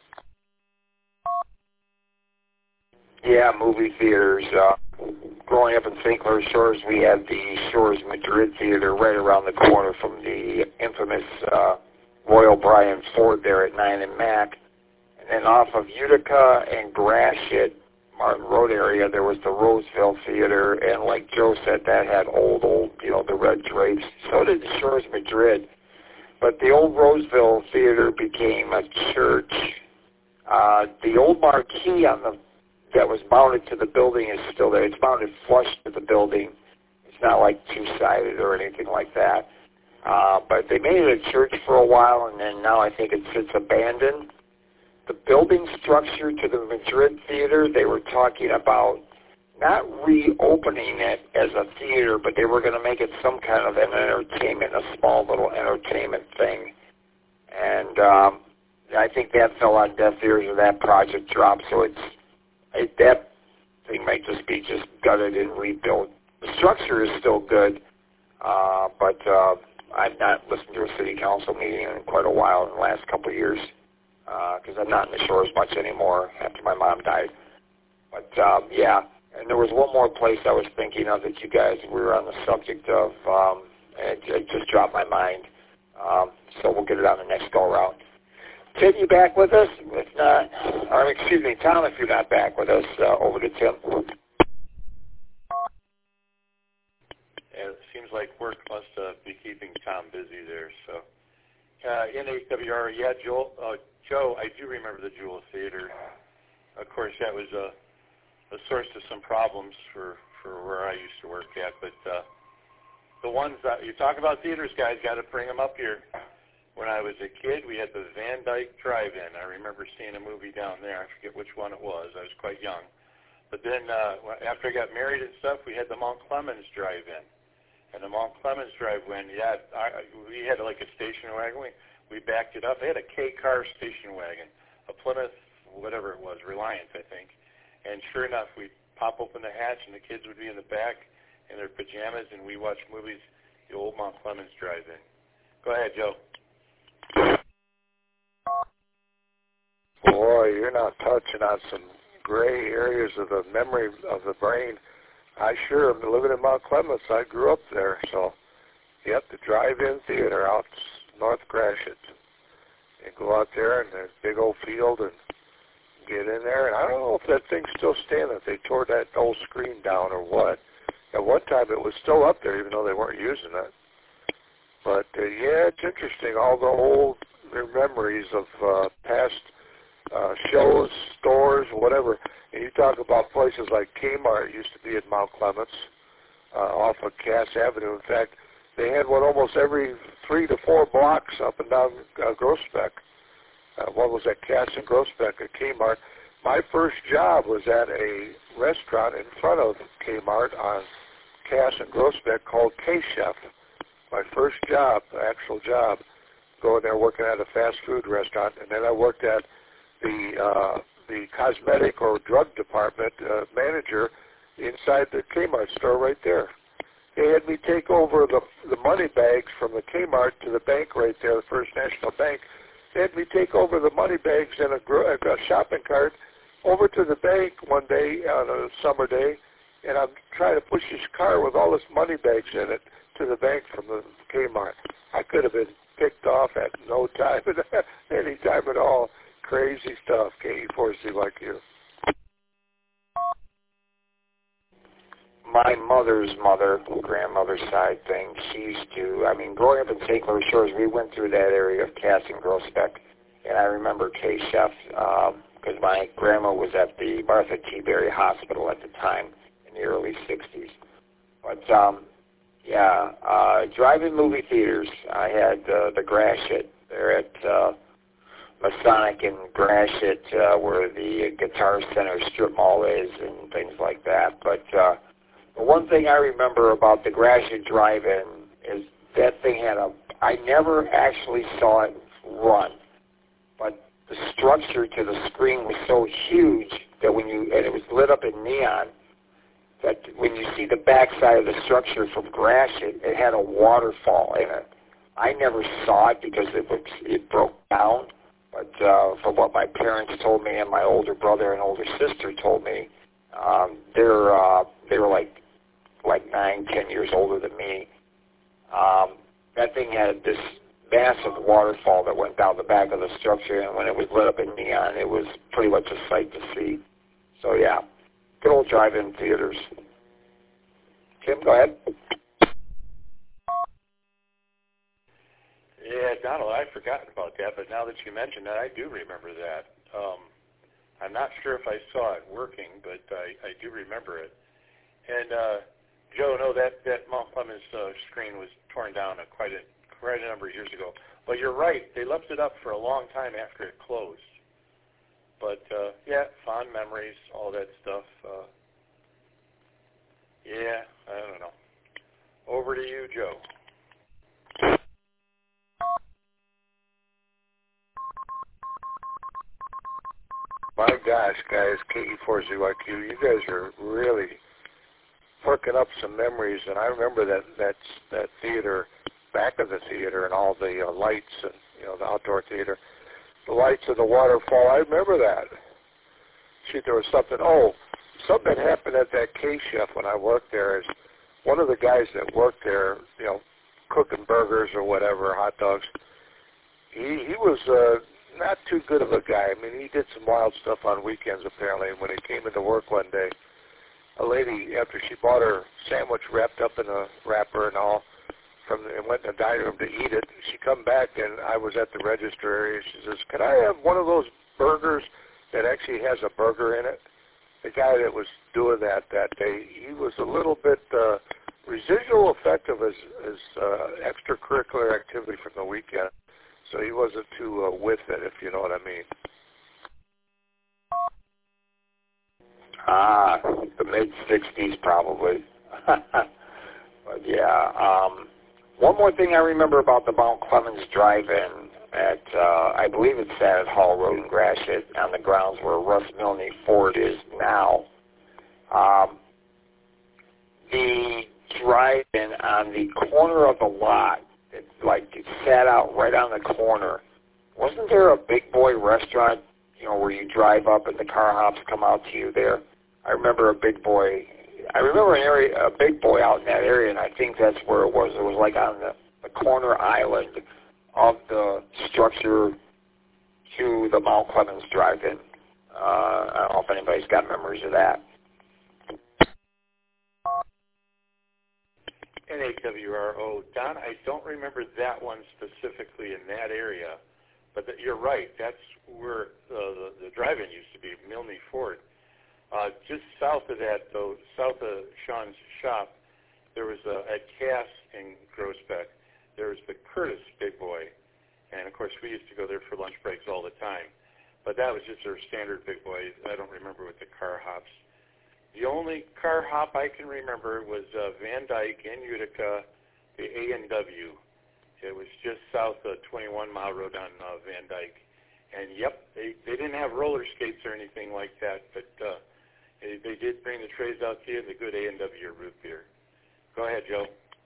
[SPEAKER 1] Yeah, movie theaters. Growing up in St. Clair Shores, we had the Shores Madrid Theater right around the corner from the infamous Royal Bryan Ford there at 9 and Mac. And then off of Utica and Gratiot, Martin Road area, there was the Roseville Theater, and like Joe said, that had old, the red drapes. So did the Shores Madrid. But the old Roseville Theater became a church. The old marquee that was mounted to the building is still there. It's mounted flush to the building. It's not like two-sided or anything like that. But they made it a church for a while, and then now I think it sits abandoned. The building structure to the Madrid Theater, they were talking about not reopening it as a theater, but they were going to make it some kind of an entertainment, a small little entertainment thing. And I think that fell on deaf ears, or that project dropped, so it's that thing might just be just gutted and rebuilt. The structure is still good, but I've not listened to a city council meeting in quite a while in the last couple of years because I'm not in the shores much anymore after my mom died. But, yeah, and there was one more place I was thinking of that you guys were on the subject of, and it just dropped my mind. So we'll get it on the next go-around. Tim, you back with us? If not, or excuse me, Tom, if you're not back with us, over to Tim.
[SPEAKER 5] Yeah, it seems like work must be keeping Tom busy there. So, NHWR, yeah, Joe, I do remember the Jewel Theater. Of course, that was a source of some problems for where I used to work at. But the ones that you talk about theaters, guys, got to bring them up here. When I was a kid, we had the Van Dyke Drive-In. I remember seeing a movie down there. I forget which one it was. I was quite young. But then after I got married and stuff, we had the Mount Clemens Drive-In. And the Mount Clemens Drive-In, yeah, we had like a station wagon. We backed it up. They had a K-car station wagon, a Plymouth, whatever it was, Reliant, I think. And sure enough, we'd pop open the hatch, and the kids would be in the back in their pajamas, and we watched movies, the old Mount Clemens Drive-In. Go ahead, Joe.
[SPEAKER 2] Boy, you're not touching on some gray areas of the memory of the brain. I sure am living in Mount Clemens. I grew up there, so yep, the drive-in theater out North Gratiot. You go out there in the big old field and get in there, and I don't know if that thing's still standing, if they tore that old screen down or what. At one time it was still up there, even though they weren't using it. But, yeah, it's interesting, all the old memories of past shows, stores, whatever. And you talk about places like Kmart used to be in Mount Clemens off of Cass Avenue. In fact, they had one almost every 3 to 4 blocks up and down Groesbeck. One was at Cass and Groesbeck at Kmart. My first job was at a restaurant in front of Kmart on Cass and Groesbeck called K-Chef. My first job, actual job, going there working at a fast food restaurant, and then I worked at the cosmetic or drug department manager inside the Kmart store right there. They had me take over the money bags from the Kmart to the bank right there, the First National Bank. They had me take over the money bags in a shopping cart over to the bank one day on a summer day, and I'm trying to push this car with all this money bags in it to the bank from the Kmart. I could have been picked off at no time, any time at all. Crazy stuff, K4C like you.
[SPEAKER 1] My mother's mother, grandmother's side thing, she used to, I mean, growing up in St. Louis Shores, we went through that area of Cass and Groesbeck, and I remember K-Chef because my grandma was at the Martha T. Berry Hospital at the time in the early 60s. But, yeah, drive-in movie theaters. I had the Gratiot. They're at Masonic and Gratiot where the Guitar Center strip mall is and things like that. But the one thing I remember about the Gratiot drive-in is that thing had I never actually saw it run, but the structure to the screen was so huge that and it was lit up in neon, that when you see the backside of the structure from Gratiot, it had a waterfall in it. I never saw it because it broke down, but from what my parents told me and my older brother and older sister told me, they were like 9, 10 years older than me. That thing had this massive waterfall that went down the back of the structure, and when it was lit up in neon, it was pretty much a sight to see. So, yeah, good old drive-in theaters. Tim, go ahead.
[SPEAKER 5] Yeah, Donald, I'd forgotten about that, but now that you mentioned that, I do remember that. I'm not sure if I saw it working, but I do remember it. And, Joe, no, that Mount Clemens screen was torn down quite a number of years ago. But you're right, they left it up for a long time after it closed. But, yeah, fond memories, all that stuff. Yeah, I don't know. Over to you, Joe.
[SPEAKER 6] My gosh, guys, KE4ZYQ, you guys are really perking up some memories. And I remember that theater, back of the theater, and all the lights and the outdoor theater, the lights of the waterfall. I remember that. See, there was something. Oh, something happened at that K-Chef when I worked there. Is one of the guys that worked there, cooking burgers or whatever, hot dogs. He was not too good of a guy. I mean, he did some wild stuff on weekends apparently. And when he came into work one day, a lady, after she bought her sandwich wrapped up in a wrapper and all, and went in the dining room to eat it, she come back and I was at the register area. She says, "Can I have one of those burgers that actually has a burger in it?" The guy that was doing that day, he was a little bit residual effect of his extracurricular activity from the weekend, so he wasn't too with it, if you know what I mean.
[SPEAKER 1] The mid-'60s probably. But yeah, one more thing I remember about the Mount Clemens Drive-In at, I believe it's at Hall Road in Gratiot, on the grounds where Russ Milne Ford is now. The drive-in on the corner of the lot, it sat out right on the corner. Wasn't there a Big Boy restaurant, where you drive up and the car hops come out to you there? I remember a Big Boy. I remember a Big Boy out in that area, and I think that's where it was. It was like on the corner island of the structure to the Mount Clemens Drive-In. I don't know if anybody's got memories of that.
[SPEAKER 5] NAWRO. Don, I don't remember that one specifically in that area, but you're right. That's where the drive-in used to be, Milne Ford. Just south of that, though, south of Sean's shop, there was at Cass in Groesbeck, there was the Curtis Big Boy. And, of course, we used to go there for lunch breaks all the time. But that was just their standard Big Boy. I don't remember with the car hops. The only car hop I can remember was Van Dyke in Utica, the A&W. It was just south of 21 Mile Road on Van Dyke. And, yep, they didn't have roller skates or anything like that, but they did bring the trays out to you, the good A&W root beer. Go ahead, Joe.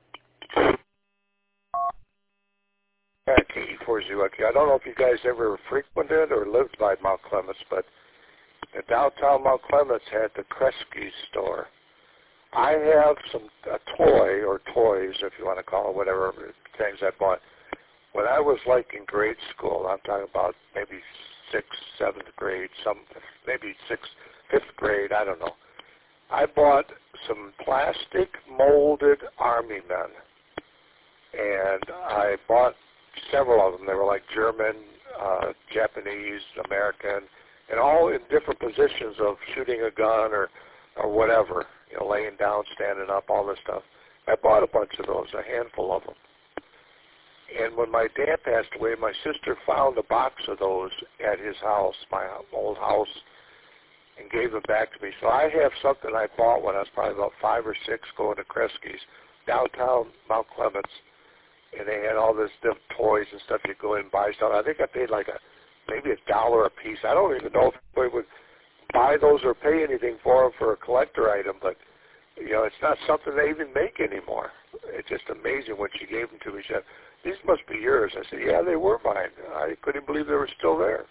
[SPEAKER 6] KE4ZYQ. I don't know if you guys ever frequented or lived by Mount Clemens, but the downtown Mount Clemens had the Kresge store. I have a toy, or toys, if you want to call it, whatever things I bought. When I was in grade school, I'm talking about maybe 6th, 7th grade, maybe 5th grade, I don't know. I bought some plastic molded Army men, and I bought several of them. They were German, Japanese, American, and all in different positions of shooting a gun or whatever, laying down, standing up, all this stuff. I bought a bunch of those, a handful of them. And when my dad passed away, my sister found a box of those at his house, my old house, and gave them back to me. So I have something I bought when I was probably about 5 or 6 going to Kresge's, downtown Mount Clemens. And they had all this different toys and stuff. You go in and buy stuff. I think I paid maybe $1 a piece. I don't even know if anybody would buy those or pay anything for them for a collector item, but it's not something they even make anymore. It's just amazing when she gave them to me. She said, "These must be yours." I said, "Yeah, they were mine." I couldn't believe they were still there.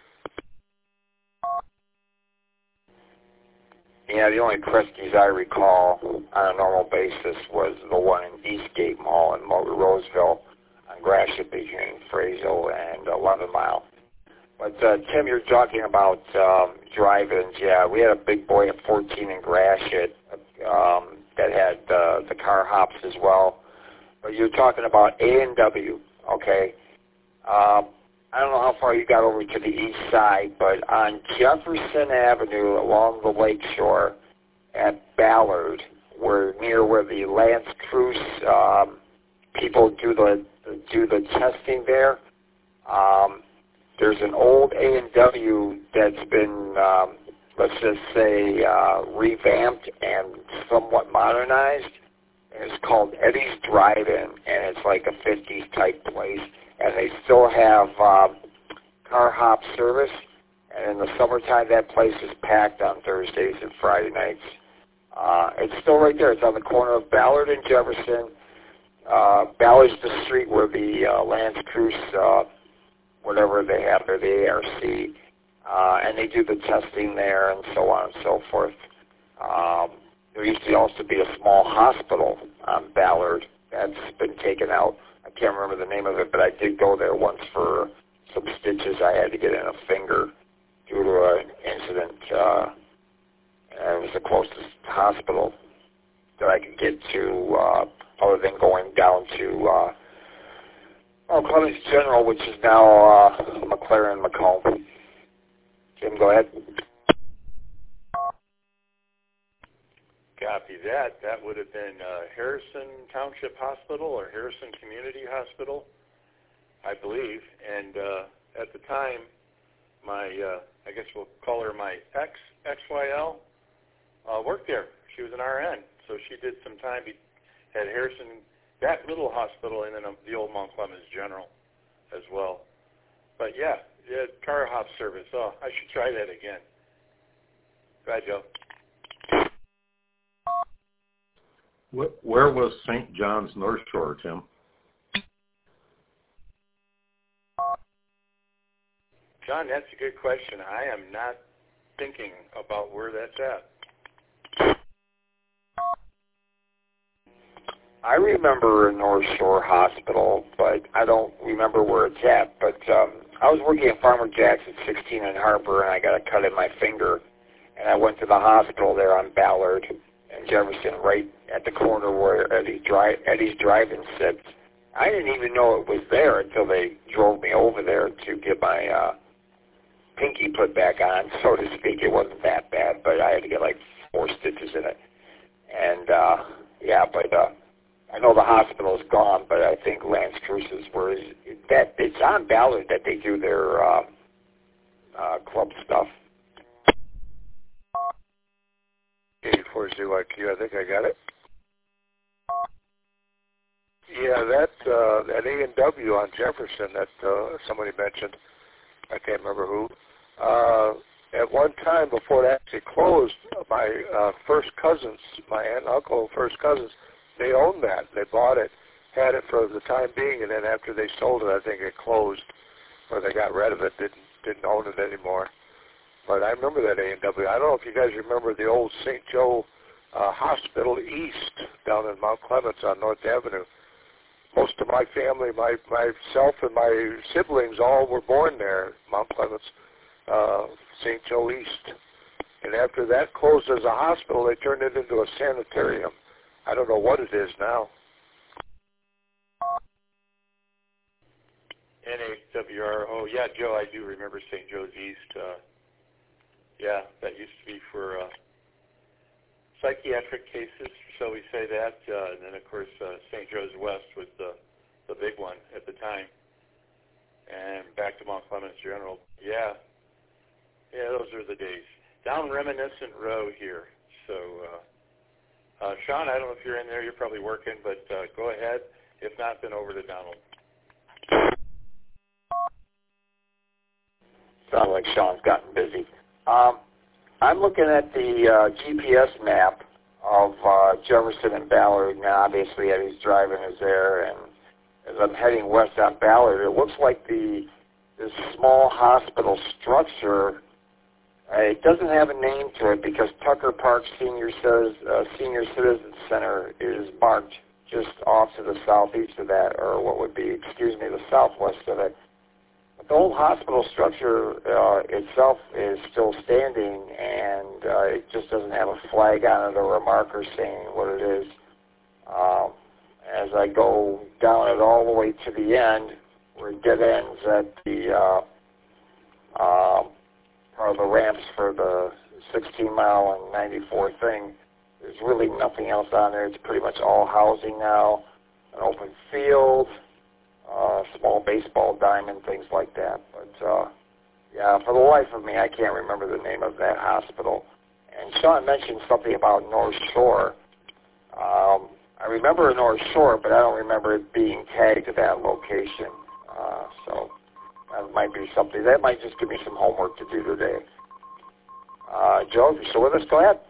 [SPEAKER 1] Yeah, the only Kresge's I recall on a normal basis was the one in Eastgate Mall in Roseville on Gratiot between Frazo and 11 Mile. But, Tim, you're talking about drive-ins. Yeah, we had a Big Boy at 14 in Gratiot that had the car hops as well. But you're talking about A&W, okay? I don't know how far you got over to the east side, but on Jefferson Avenue along the lake shore at Ballard, near where the Lance Cruise people do the testing there, there's an old A&W that's been, let's just say, revamped and somewhat modernized. And it's called Eddie's Drive-In, and it's like a 50s type place. And they still have car hop service, And in the summertime, that place is packed on Thursdays and Friday nights. It's still right there. It's on the corner of Ballard and Jefferson. Ballard's the street where the Lance Cruise, whatever they have there, the ARC, and they do the testing there and so on and so forth. There used to also be a small hospital on Ballard that's been taken out. I can't remember the name of it, but I did go there once for some stitches I had to get in a finger due to an incident. And it was the closest hospital that I could get to other than going down to Clemens General, which is now McLaren Macomb. Jim, go ahead.
[SPEAKER 5] Copy that. That would have been Harrison Township Hospital or Harrison Community Hospital, I believe. And at the time, my, I guess we'll call her my ex-XYL, worked there. She was an RN, so she did some time at Harrison, that little hospital, and then the old Mount Clemens General as well. But yeah, car hop service. Oh, I should try that again. Go ahead, Joe.
[SPEAKER 2] Where was St. John's North Shore, Tim?
[SPEAKER 5] John, that's a good question. I am not thinking about where that's at.
[SPEAKER 1] I remember North Shore Hospital, but I don't remember where it's at. But I was working at Farmer Jack's at 16 and Harper, and I got a cut in my finger, and I went to the hospital there on Ballard and Jefferson, right at the corner where Eddie's Drive-In sits. I didn't even know it was there until they drove me over there to get my pinky put back on, so to speak. It wasn't that bad, but I had to get like 4 stitches in it. And I know the hospital is gone, but I think Lance Cruises it's on Ballard that they do their club stuff.
[SPEAKER 6] 84ZYQ, I think I got it. Yeah, that A&W on Jefferson that somebody mentioned, I can't remember who. At one time before it actually closed, my first cousins, my aunt and uncle, first cousins, they owned that. They bought it, had it for the time being, and then after they sold it, I think it closed, or they got rid of it, didn't own it anymore. But I remember that A&W. I don't know if you guys remember the old St. Joe Hospital East down in Mount Clemens on North Avenue. Most of my family, myself and my siblings all were born there, Mount Clemens, St. Joe East. And after that closed as a hospital, they turned it into a sanitarium. I don't know what it is now.
[SPEAKER 5] NHWR. Oh, yeah, Joe, I do remember St. Joe's East. Yeah, that used to be for psychiatric cases, shall we say that. And then, of course, St. Joe's West was the big one at the time. And back to Mount Clemens General. Yeah, those are the days. Down Reminiscent Row here. So, Sean, I don't know if you're in there. You're probably working, but go ahead. If not, then over to Donald.
[SPEAKER 1] Sounds like Sean's gotten busy. I'm looking at the GPS map of Jefferson and Ballard. Now, obviously, Eddie's Drive-In is there, and as I'm heading west on Ballard, it looks like this small hospital structure. It doesn't have a name to it because Tucker Park Senior Citizen Center is marked just off to the southeast of that, or what would be, the southwest of it. But the old hospital structure itself is still standing, and it just doesn't have a flag on it or a marker saying what it is. As I go down it all the way to the end, where it dead ends at the or the ramps for the 16-mile and 94 thing, there's really nothing else on there. It's pretty much all housing now, an open field, small baseball diamond, things like that. But, for the life of me, I can't remember the name of that hospital. And Sean mentioned something about North Shore. I remember North Shore, but I don't remember it being tagged to that location. That might be something. That might just give me some homework to do today. Joe, if you're still with us, go ahead.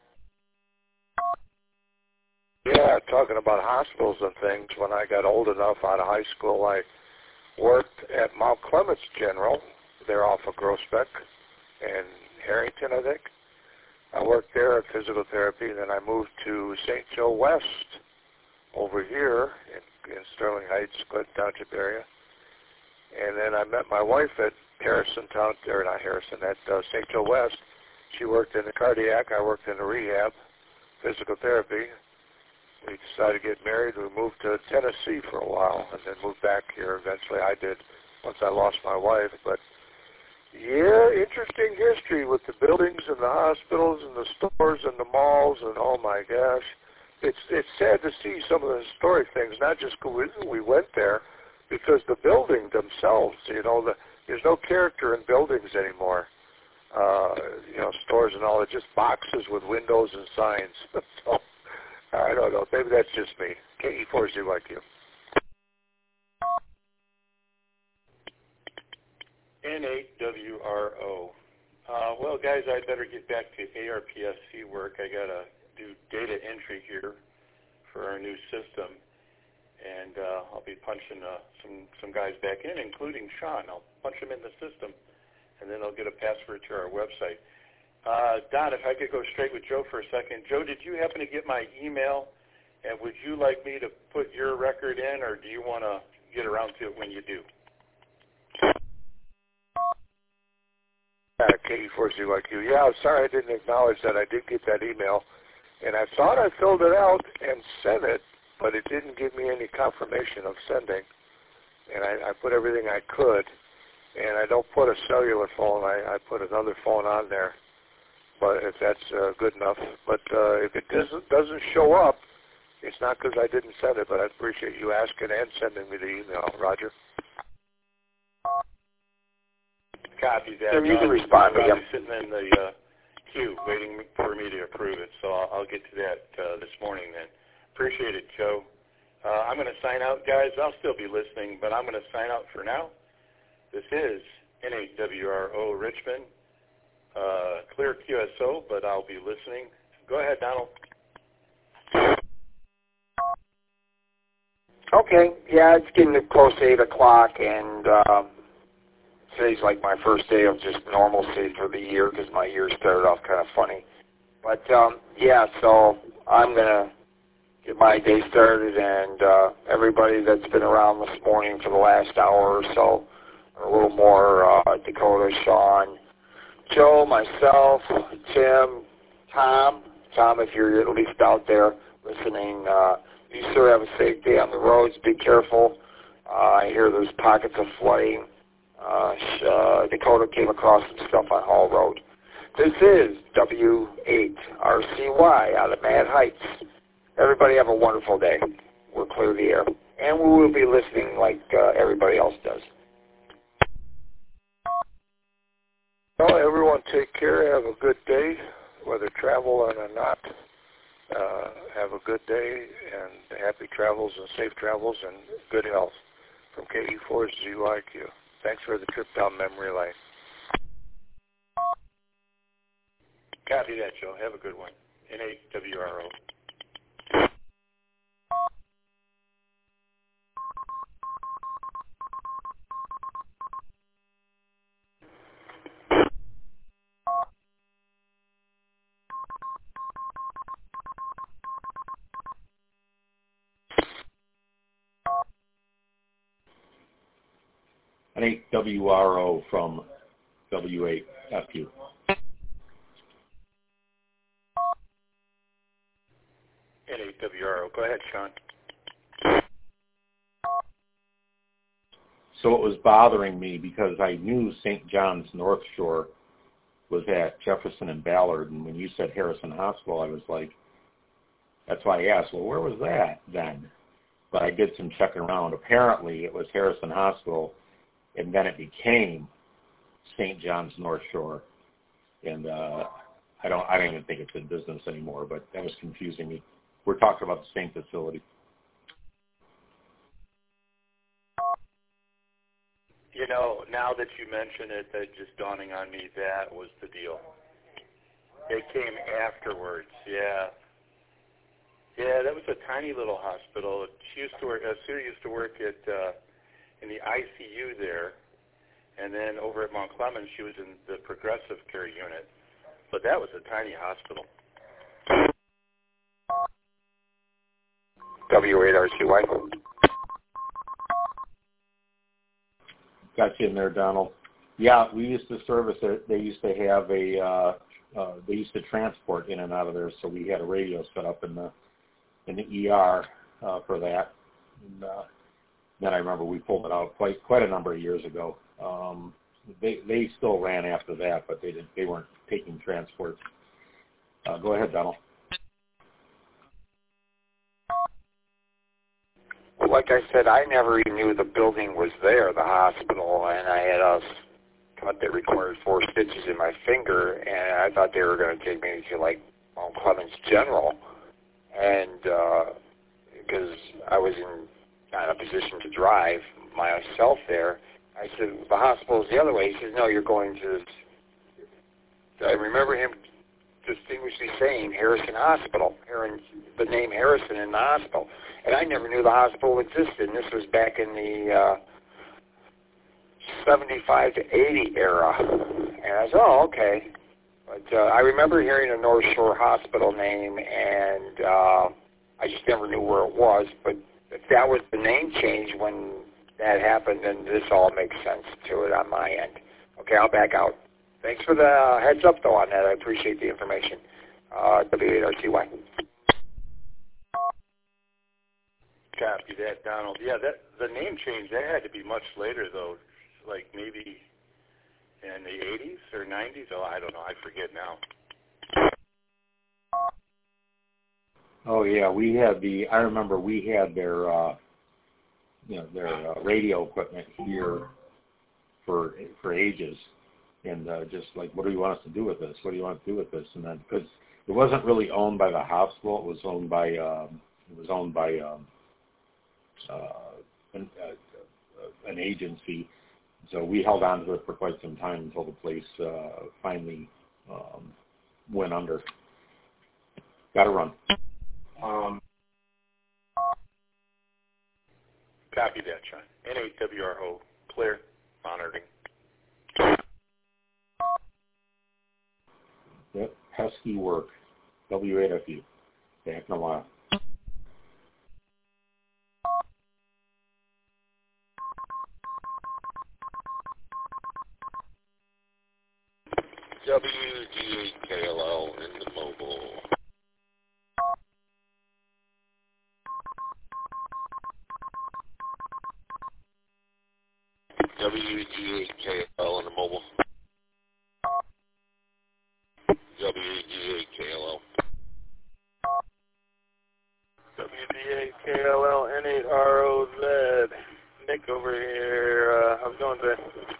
[SPEAKER 6] Yeah, talking about hospitals and things, when I got old enough out of high school, I worked at Mount Clements General. They're off of Groesbeck and Harrington, I think. I worked there at physical therapy, and then I moved to St. Joe West over here in Sterling Heights, Clinton Township area. And then I met my wife at Harrison Town, or not Harrison, at St. Joe West. She worked in the cardiac, I worked in the rehab, physical therapy. We decided to get married. We moved to Tennessee for a while and then moved back here. Eventually I did once I lost my wife. But, yeah, interesting history with the buildings and the hospitals and the stores and the malls and, oh, my gosh. It's sad to see some of the historic things, not just we went there, because the buildings themselves, there's no character in buildings anymore. Stores and all, it's just boxes with windows and signs. So, I don't know. Maybe that's just me. KE4ZYQ.
[SPEAKER 5] N8WRO. Well, guys, I better get back to ARPSC work. I got to do data entry here for our new system, and I'll be punching some guys back in, including Sean. I'll punch him in the system, and then I'll get a password to our website. Don, if I could go straight with Joe for a second. Joe, did you happen to get my email, and would you like me to put your record in, or do you want to get around to it when you do?
[SPEAKER 6] KE4ZYQ. Yeah, I'm sorry I didn't acknowledge that. I did get that email, and I thought I filled it out and sent it, but it didn't give me any confirmation of sending. And I put everything I could, and I don't put a cellular phone. I put another phone on there, but if that's good enough. But if it doesn't show up, it's not because I didn't send it, but I appreciate you asking and sending me the email, Roger.
[SPEAKER 5] Copy that.
[SPEAKER 1] So you can respond to him.
[SPEAKER 5] Sitting in the queue waiting for me to approve it, so I'll get to that this morning then. Appreciate it, Joe. I'm going to sign out, guys. I'll still be listening, but I'm going to sign out for now. This is N8WRO Richmond, clear QSO, but I'll be listening. Go ahead, Donald.
[SPEAKER 1] Okay, yeah, it's getting close to 8 o'clock, and today's like my first day of just normalcy for the year because my year started off kind of funny. But, yeah, so I'm going to get my day started, and everybody that's been around this morning for the last hour or so, or a little more, Dakota, Sean, Joe, myself, Tim, Tom, if you're at least out there listening, you sure have a safe day on the roads. Be careful. I hear there's pockets of flooding. Dakota came across some stuff on Hall Road. This is W8RCY out of Mad Heights. Everybody have a wonderful day. We'll clear the air. And we will be listening like everybody else does.
[SPEAKER 6] Well, everyone take care. Have a good day, whether traveling or not. Have a good day and happy travels and safe travels and good health. From KE4ZYQ. Thanks for the trip down memory lane.
[SPEAKER 5] Copy that, Joe. Have a good one. N8WRO.
[SPEAKER 7] N8WRO from W8FQ.
[SPEAKER 5] N8WRO. Go ahead, Sean.
[SPEAKER 7] So it was bothering me because I knew St. John's North Shore was at Jefferson and Ballard, and when you said Harrison Hospital, I was like, that's why I asked, well, where was that then? But I did some checking around. Apparently it was Harrison Hospital, and then it became St. John's North Shore. And I don't even think it's in business anymore, but that was confusing me. We're talking about the same facility.
[SPEAKER 5] You know, now that you mention it, that's just dawning on me, that was the deal. It came afterwards, yeah. Yeah, that was a tiny little hospital. She used to work, Sue used to work at in the ICU there, and then over at Mount Clemens, she was in the progressive care unit. But that was a tiny hospital.
[SPEAKER 1] W8RCY.
[SPEAKER 7] Got you in there, Donald. Yeah, we used to service it. They used to have they used to transport in and out of there, so we had a radio set up in the ER for that. And then I remember we pulled it out quite a number of years ago. They still ran after that, but they weren't taking transports. Go ahead, Donald.
[SPEAKER 1] Well, like I said, I never even knew the building was there, the hospital, and I had a cut that required 4 stitches in my finger, and I thought they were going to take me to, like, Mount Clemens General, and because I was not in a position to drive myself there, I said, the hospital's the other way. He says, no, you're going to, I remember him distinguishedly saying Harrison Hospital, the name Harrison in the hospital. And I never knew the hospital existed, and this was back in the 75 to 80 era. And I said, oh, okay. But I remember hearing a North Shore Hospital name, and I just never knew where it was. But if that was the name change when that happened, then this all makes sense to it on my end. Okay, I'll back out. Thanks for the heads up, though, on that. I appreciate the information. W8RCY.
[SPEAKER 5] Copy that, Donald. Yeah, the name change, that had to be much later, though, like maybe in the 80s or 90s. Oh, I don't know. I forget now.
[SPEAKER 7] Oh, yeah, I remember we had their, their radio equipment here for ages. And just like, what do you want us to do with this? What do you want to do with this? And then, because it wasn't really owned by the hospital, it was owned by an agency. So we held on to it for quite some time until the place finally went under. Got to run.
[SPEAKER 5] Copy that, Sean. N8WRO, clear, monitoring.
[SPEAKER 7] Yep, pesky work. W8FU. Back in a while.
[SPEAKER 8] WG8KLL in the mobile. WG8KLL in the mobile. WG8KLL.
[SPEAKER 9] WG8KLL N8ROZ. Nick over here. How's it going today?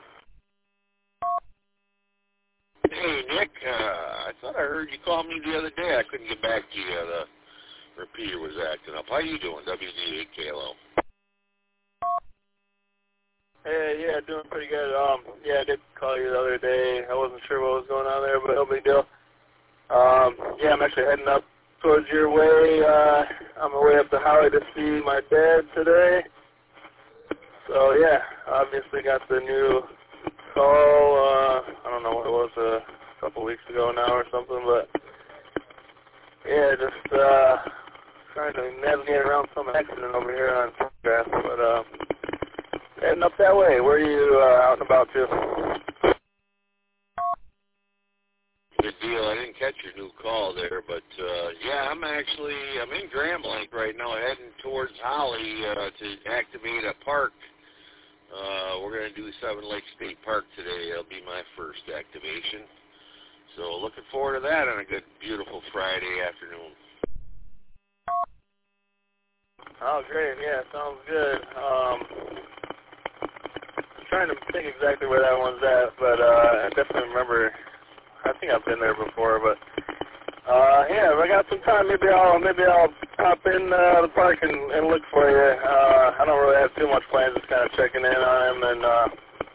[SPEAKER 8] Hey, Nick, I thought I heard you call me the other day. I couldn't get back to you. The repeater was acting up. How you doing, WG8KLO?
[SPEAKER 9] Hey, yeah, doing pretty good. Yeah, I did call you the other day. I wasn't sure what was going on there, but no big deal. Yeah, I'm actually heading up towards your way. On my way up the highway to see my dad today. So, yeah, obviously got the new call, I don't know what it was, a couple weeks ago now or something, but yeah, just trying to navigate around some accident over here on grass, but heading up that way. Where are you out and about to?
[SPEAKER 8] Good deal. I didn't catch your new call there, but yeah, I'm in Grand Lake right now, heading towards Holly to activate a park. We're going to do Seven Lakes State Park today. It'll be my first activation. So looking forward to that on a good, beautiful Friday afternoon.
[SPEAKER 9] Oh, great. Yeah, sounds good. I'm trying to think exactly where that one's at, but I definitely remember. I think I've been there before, but yeah, if I got some time, maybe I'll pop in the park and look for you. I don't really have too much plans, just kind of checking in on him and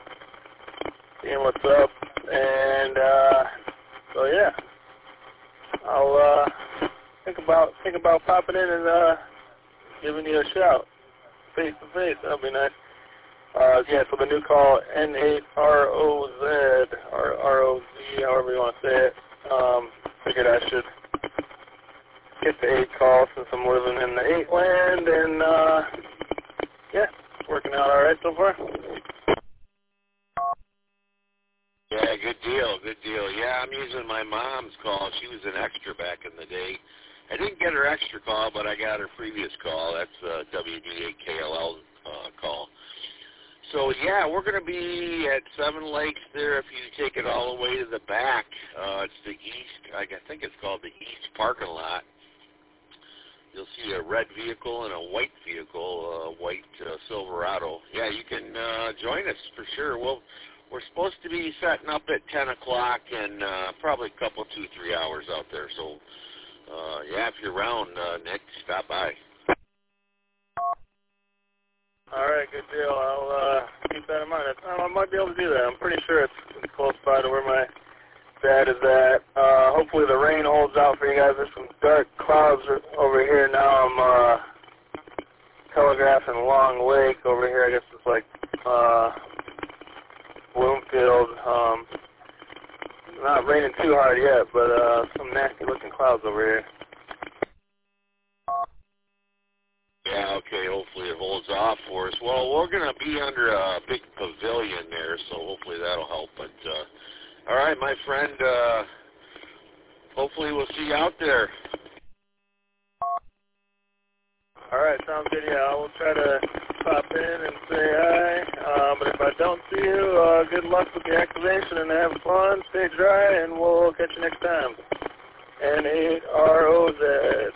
[SPEAKER 9] seeing what's up. And so yeah, I'll think about popping in and giving you a shout face to face. That'll be nice. Yeah, so the new call, N8ROZ, or ROZ, however you want to say it. Figured I should get the 8 call since I'm living in the 8 land, and yeah, it's working out all right so far.
[SPEAKER 8] Yeah, good deal. Yeah, I'm using my mom's call. She was an extra back in the day. I didn't get her extra call, but I got her previous call. That's a WD8KLL call. So, yeah, we're going to be at Seven Lakes there if you take it all the way to the back. It's the east, I think it's called the east parking lot. You'll see a red vehicle and a white vehicle, a white Silverado. Yeah, you can join us for sure. We're supposed to be setting up at 10 o'clock and probably a couple, 2-3 hours out there. So, yeah, if you're around, Nick, stop by.
[SPEAKER 9] All right, good deal. I'll keep that in mind. I might be able to do that. I'm pretty sure it's close by to where my dad is at. Hopefully the rain holds out for you guys. There's some dark clouds over here now. I'm telegraphing Long Lake over here. I guess it's like Bloomfield. Not raining too hard yet, but some nasty-looking clouds over here.
[SPEAKER 8] Yeah, okay, hopefully it holds off for us. Well, we're going to be under a big pavilion there, so hopefully that'll help. But, all right, my friend, hopefully we'll see you out there.
[SPEAKER 9] All right, sounds good. Yeah, I will try to pop in and say hi. But if I don't see you, good luck with the activation and have fun. Stay dry, and we'll catch you next time. N8ROZ.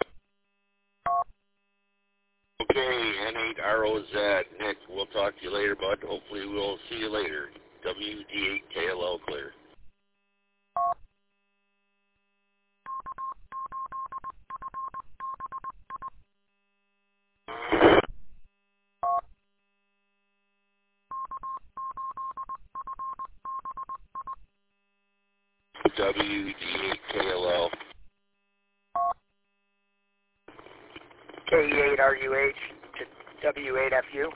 [SPEAKER 8] Okay, N8ROZ. Nick, we'll talk to you later, bud. Hopefully we'll see you later. WD8KLL clear. WD8KLL.
[SPEAKER 4] K8RUH to W8FU.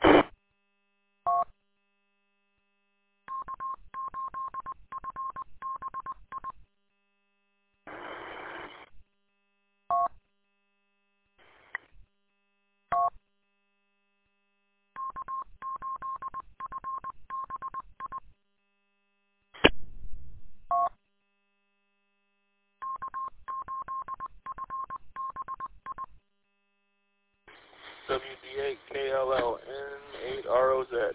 [SPEAKER 9] WD8KLL N8ROZ.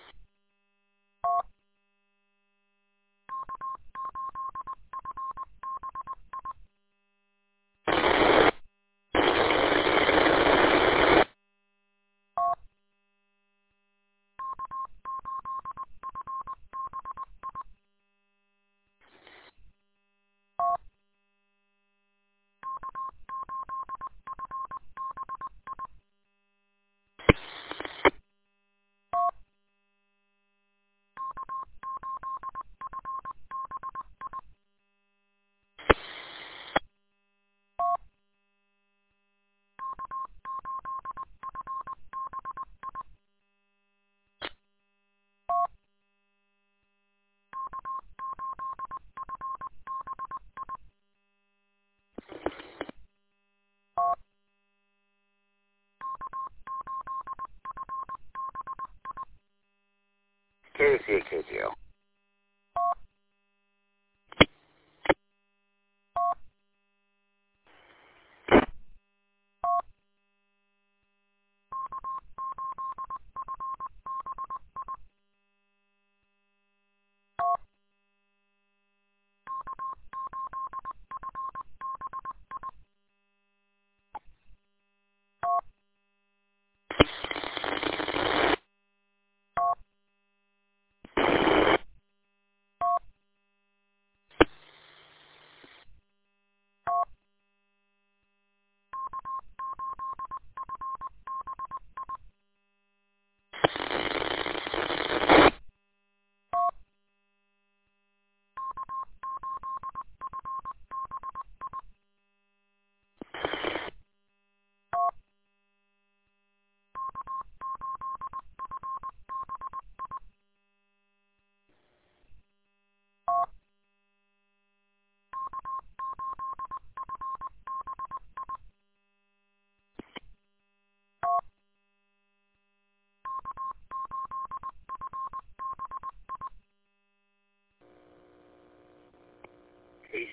[SPEAKER 4] KCKGO.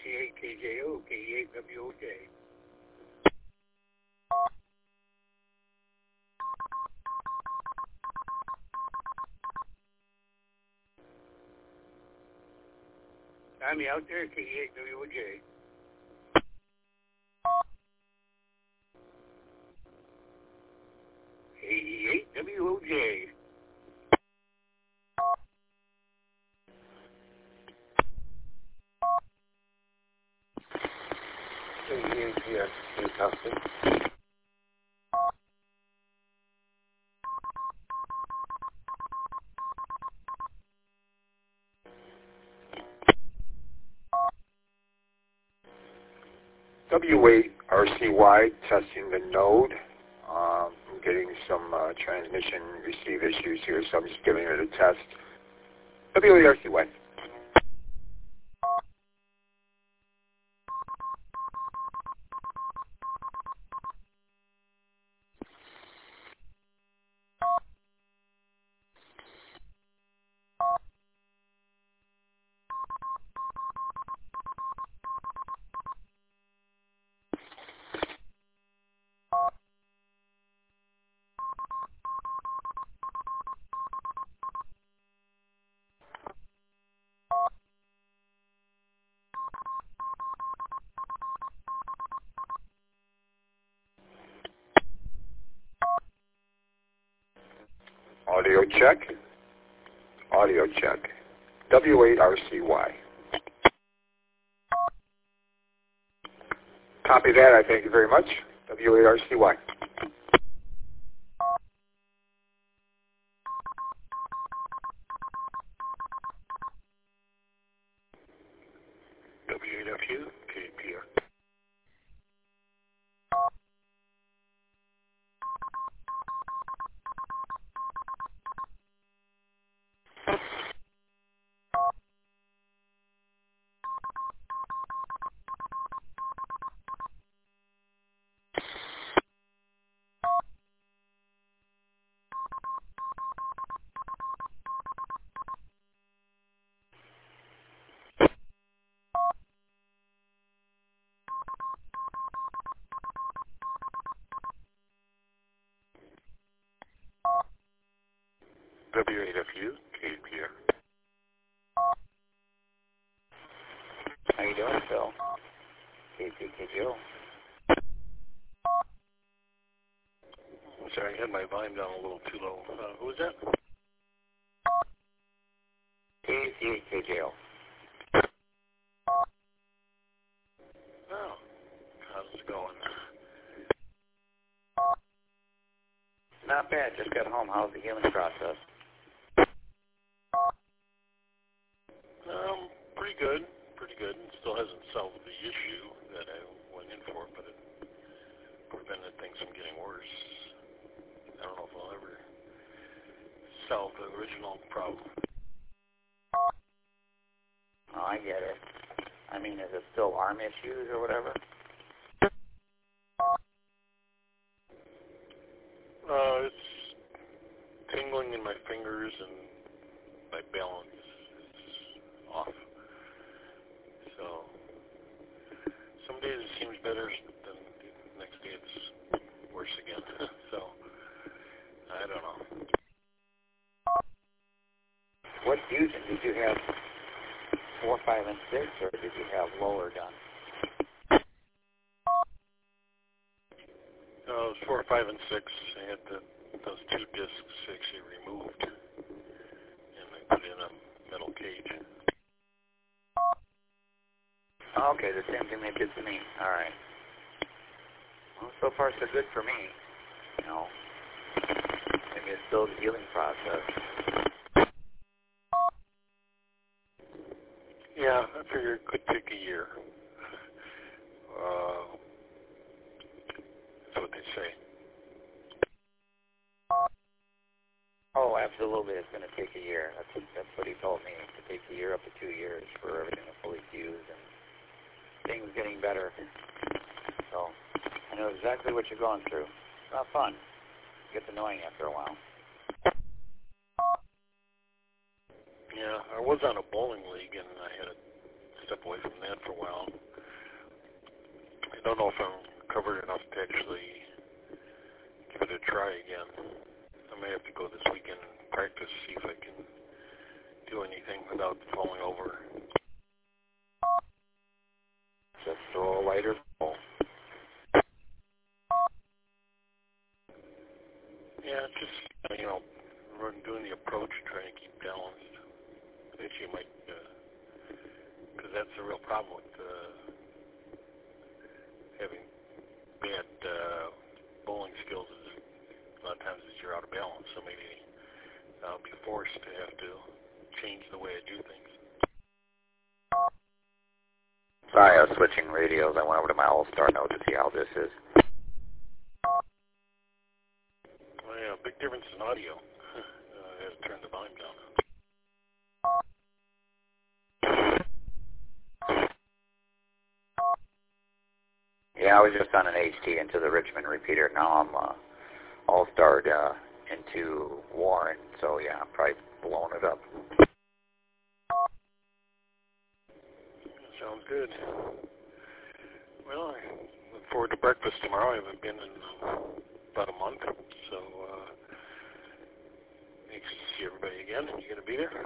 [SPEAKER 10] KC8KJO, KE8WOJ. Tommy out there, KE8WOJ. KE8WOJ.
[SPEAKER 6] KE8GS, testing.
[SPEAKER 1] W8RCY testing the node. I'm getting some transmission receive issues here, so I'm just giving it a test. W8RCY. Audio check. Audio check. W8RCY. Copy that. I thank you very much. W8RCY.
[SPEAKER 10] W8FU, KPR. W8FU, KPR.
[SPEAKER 4] How you doing, Phil? KCKJO.
[SPEAKER 10] I'm sorry, I had my volume down a little too low. Who was that?
[SPEAKER 4] KC8KJO.
[SPEAKER 10] Oh, how's it going?
[SPEAKER 4] Not bad. Just got home. How's the healing process?
[SPEAKER 10] Pretty good. Pretty good. It still hasn't solved the issue that I went in for, but it prevented things from getting worse. I don't know if I'll ever solve the original problem.
[SPEAKER 4] Oh, I get it. I mean, is it still arm issues or whatever?
[SPEAKER 10] It's tingling in my fingers and my balance is off. So some days it seems better, then the next day it's worse again. So I don't know.
[SPEAKER 4] What fusion did you have? 4, 5, and 6, or did you have lower done?
[SPEAKER 10] It was 4, 5, and 6. I had those 2 discs actually removed, and I put in a metal cage.
[SPEAKER 4] Okay, the same thing they did to me. All right. Well, so far so good for me. You know, maybe it's still the healing process.
[SPEAKER 10] Yeah, I figure it could take a year. That's what they say.
[SPEAKER 4] Oh, absolutely. It's going to take a year. That's what he told me. It could take a year, up to 2 years for everything to fully fuse and things getting better. So I know exactly what you're going through. It's not fun. It gets annoying after a while.
[SPEAKER 10] Yeah, I was on a bowling league, and I had to step away from that for a while. I don't know if I'm recovered enough to actually give it a try again. I may have to go this weekend and practice, see if I can do anything without falling over.
[SPEAKER 2] Just throw a lighter ball.
[SPEAKER 10] Yeah, just, doing the approach, trying to keep balanced. Actually, might, because that's the real problem with having bad bowling skills is a lot of times you're out of balance, so maybe I'll be forced to have to change the way I do things.
[SPEAKER 4] Sorry, I was switching radios. I went over to my All-Star note to see how this is.
[SPEAKER 10] Well, yeah, big difference in audio. I had to turn the volume down.
[SPEAKER 4] Yeah, I was just on an HT into the Richmond repeater. Now I'm All-Starred into Warren, so yeah, I'm probably blowing it up.
[SPEAKER 10] Sounds good. Well, I look forward to breakfast tomorrow. I haven't been in about a month, so anxious to see everybody again. You going to be there?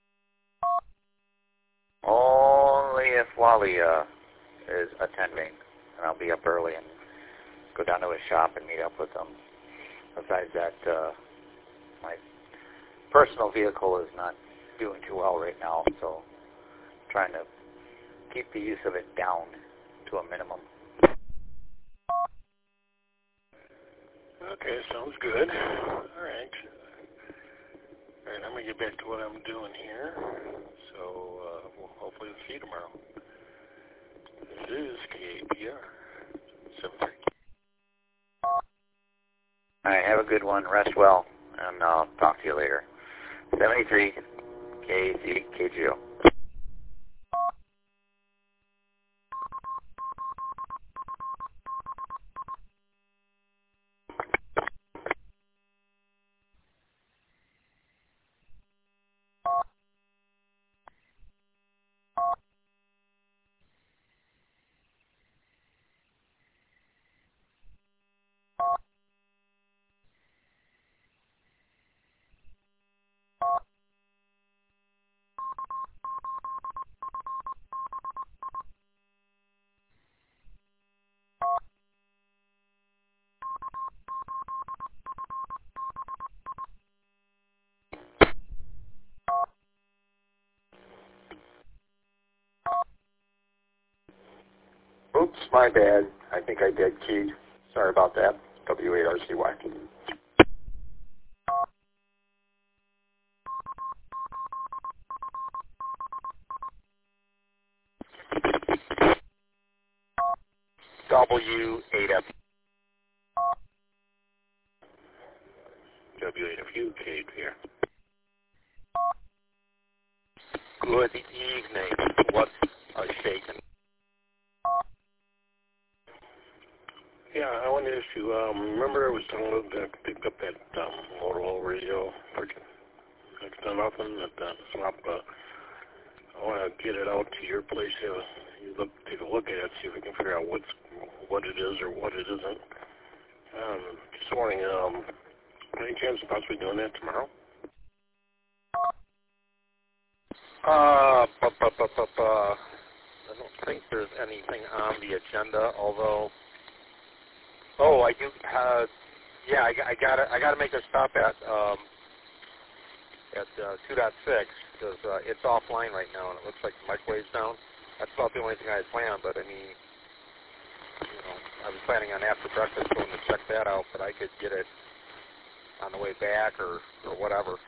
[SPEAKER 4] Only if Wally is attending, and I'll be up early and go down to his shop and meet up with him. Besides that, my personal vehicle is not doing too well right now, so I'm trying to keep the use of it down to a minimum.
[SPEAKER 10] Okay, sounds good. All right, I'm going to get back to what I'm doing here. So we'll hopefully see you tomorrow. This is KAPR 7:30.
[SPEAKER 4] All right, have a good one. Rest well, and I'll talk to you later. 73 KCKGO.
[SPEAKER 1] Oops, my bad. I think I dead keyed. Sorry about that. W8RCY.
[SPEAKER 2] W8F.
[SPEAKER 10] W8FU, Kate here.
[SPEAKER 2] Good evening. What's shaking?
[SPEAKER 10] Yeah, I wanted to ask you, remember I was telling you that I picked up that Motorola radio next to nothing at the swap. I want to get it out to your place. Take a look at it, see if we can figure out what it is or what it isn't. Just wondering, any chance of possibly doing that tomorrow?
[SPEAKER 2] I don't think there's anything on the agenda, although... Oh, I do. Yeah, I gotta make a stop at 2.6 because it's offline right now, and it looks like the microwave's down. That's about the only thing I had planned. But I mean, I was planning on after breakfast going to check that out, but I could get it on the way back or whatever.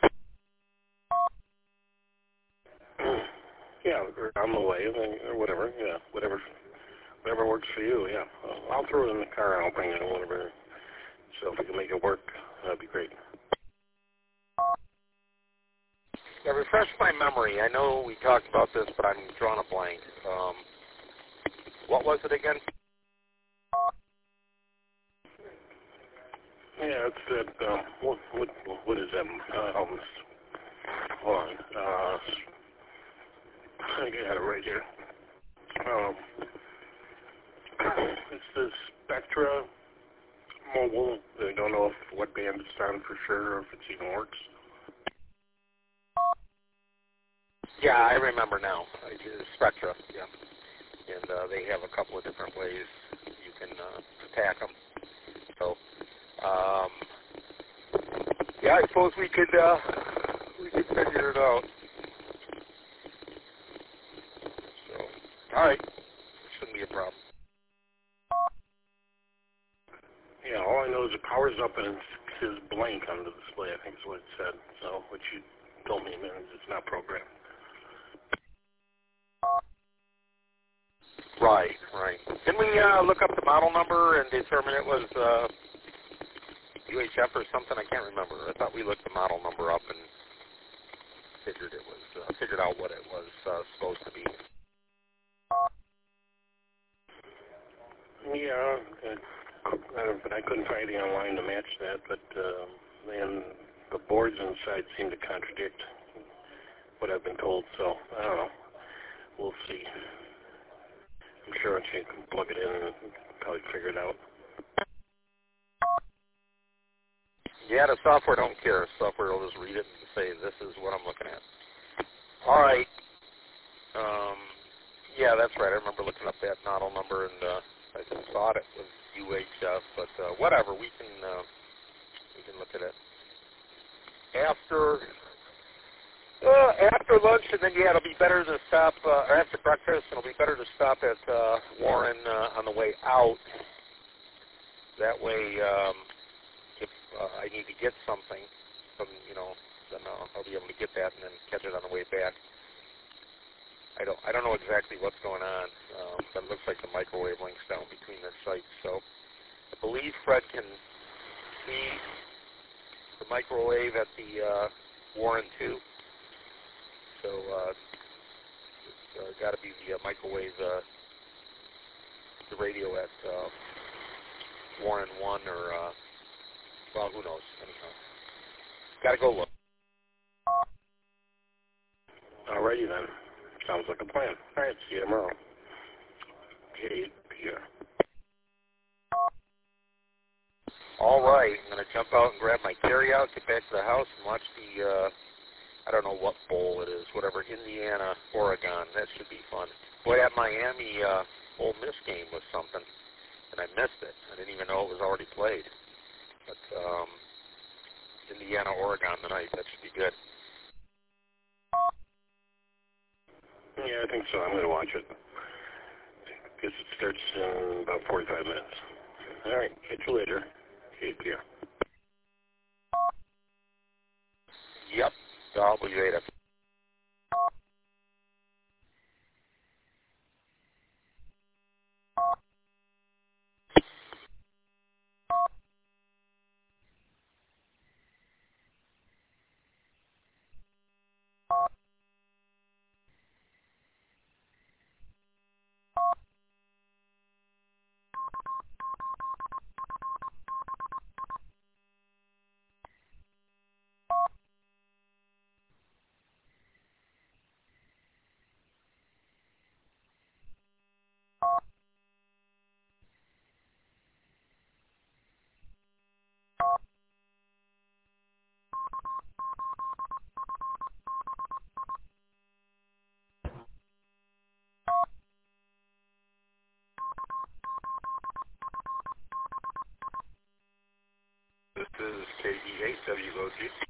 [SPEAKER 10] Yeah, or on the way, or whatever. Yeah, whatever works for you. Yeah, I'll throw it in the car and I'll bring it in whatever. So if we can make it work, that'd be great.
[SPEAKER 2] Yeah, refresh my memory. I know we talked about this, but I'm drawing a blank. What was it again?
[SPEAKER 10] Yeah, it's that. What is that? Hold on. I got it right here. It's the Spectra Mobile. I don't know what band it's on for sure, or if it even works.
[SPEAKER 2] Yeah, I remember now. Spectra, yeah. And they have a couple of different ways you can attack them. So, yeah, I suppose we could figure it out. So, all right, shouldn't be a problem.
[SPEAKER 10] Yeah, all I know is the power's up and it says blank on the display, I think is what it said. So, which you told me means it's not programmed.
[SPEAKER 2] Right. Didn't we look up the model number and determine it was UHF or something? I can't remember. I thought we looked the model number up and figured out what it was supposed to be.
[SPEAKER 10] Yeah, but I couldn't find anything online to match that. But then the boards inside seem to contradict what I've been told. So I don't know. We'll see. I'm sure once you can plug it in and probably figure it out.
[SPEAKER 2] Yeah, the software don't care. Software will just read it and say, this is what I'm looking at. All right. Yeah, that's right. I remember looking up that model number, and I thought it was UHF, but whatever. We can look at it after lunch, and then it'll be better to stop after breakfast. It'll be better to stop at Warren on the way out. That way, if I need to get something from then I'll be able to get that and then catch it on the way back. I don't know exactly what's going on, but it looks like the microwave link's down between the sites. So I believe Fred can see the microwave at the Warren 2. So it's got to be the microwave, the radio at Warren 1 or, well, who knows. Anyhow, got to go look.
[SPEAKER 10] Alrighty then. Sounds like a plan. All right, see you tomorrow. Kate, Pierre.
[SPEAKER 2] All right, I'm going to jump out and grab my carry-out, get back to the house, and watch the, I don't know what bowl it is, whatever, Indiana, Oregon. That should be fun. Boy, that Miami Ole Miss game was something, and I missed it. I didn't even know it was already played. But Indiana, Oregon tonight, that should be good.
[SPEAKER 10] Yeah, I think so. I'm going to watch it. Guess it starts in about 45 minutes. All right, catch you later. Kate, Pierre.
[SPEAKER 2] Yep, I'll be later. This is KE8WOG.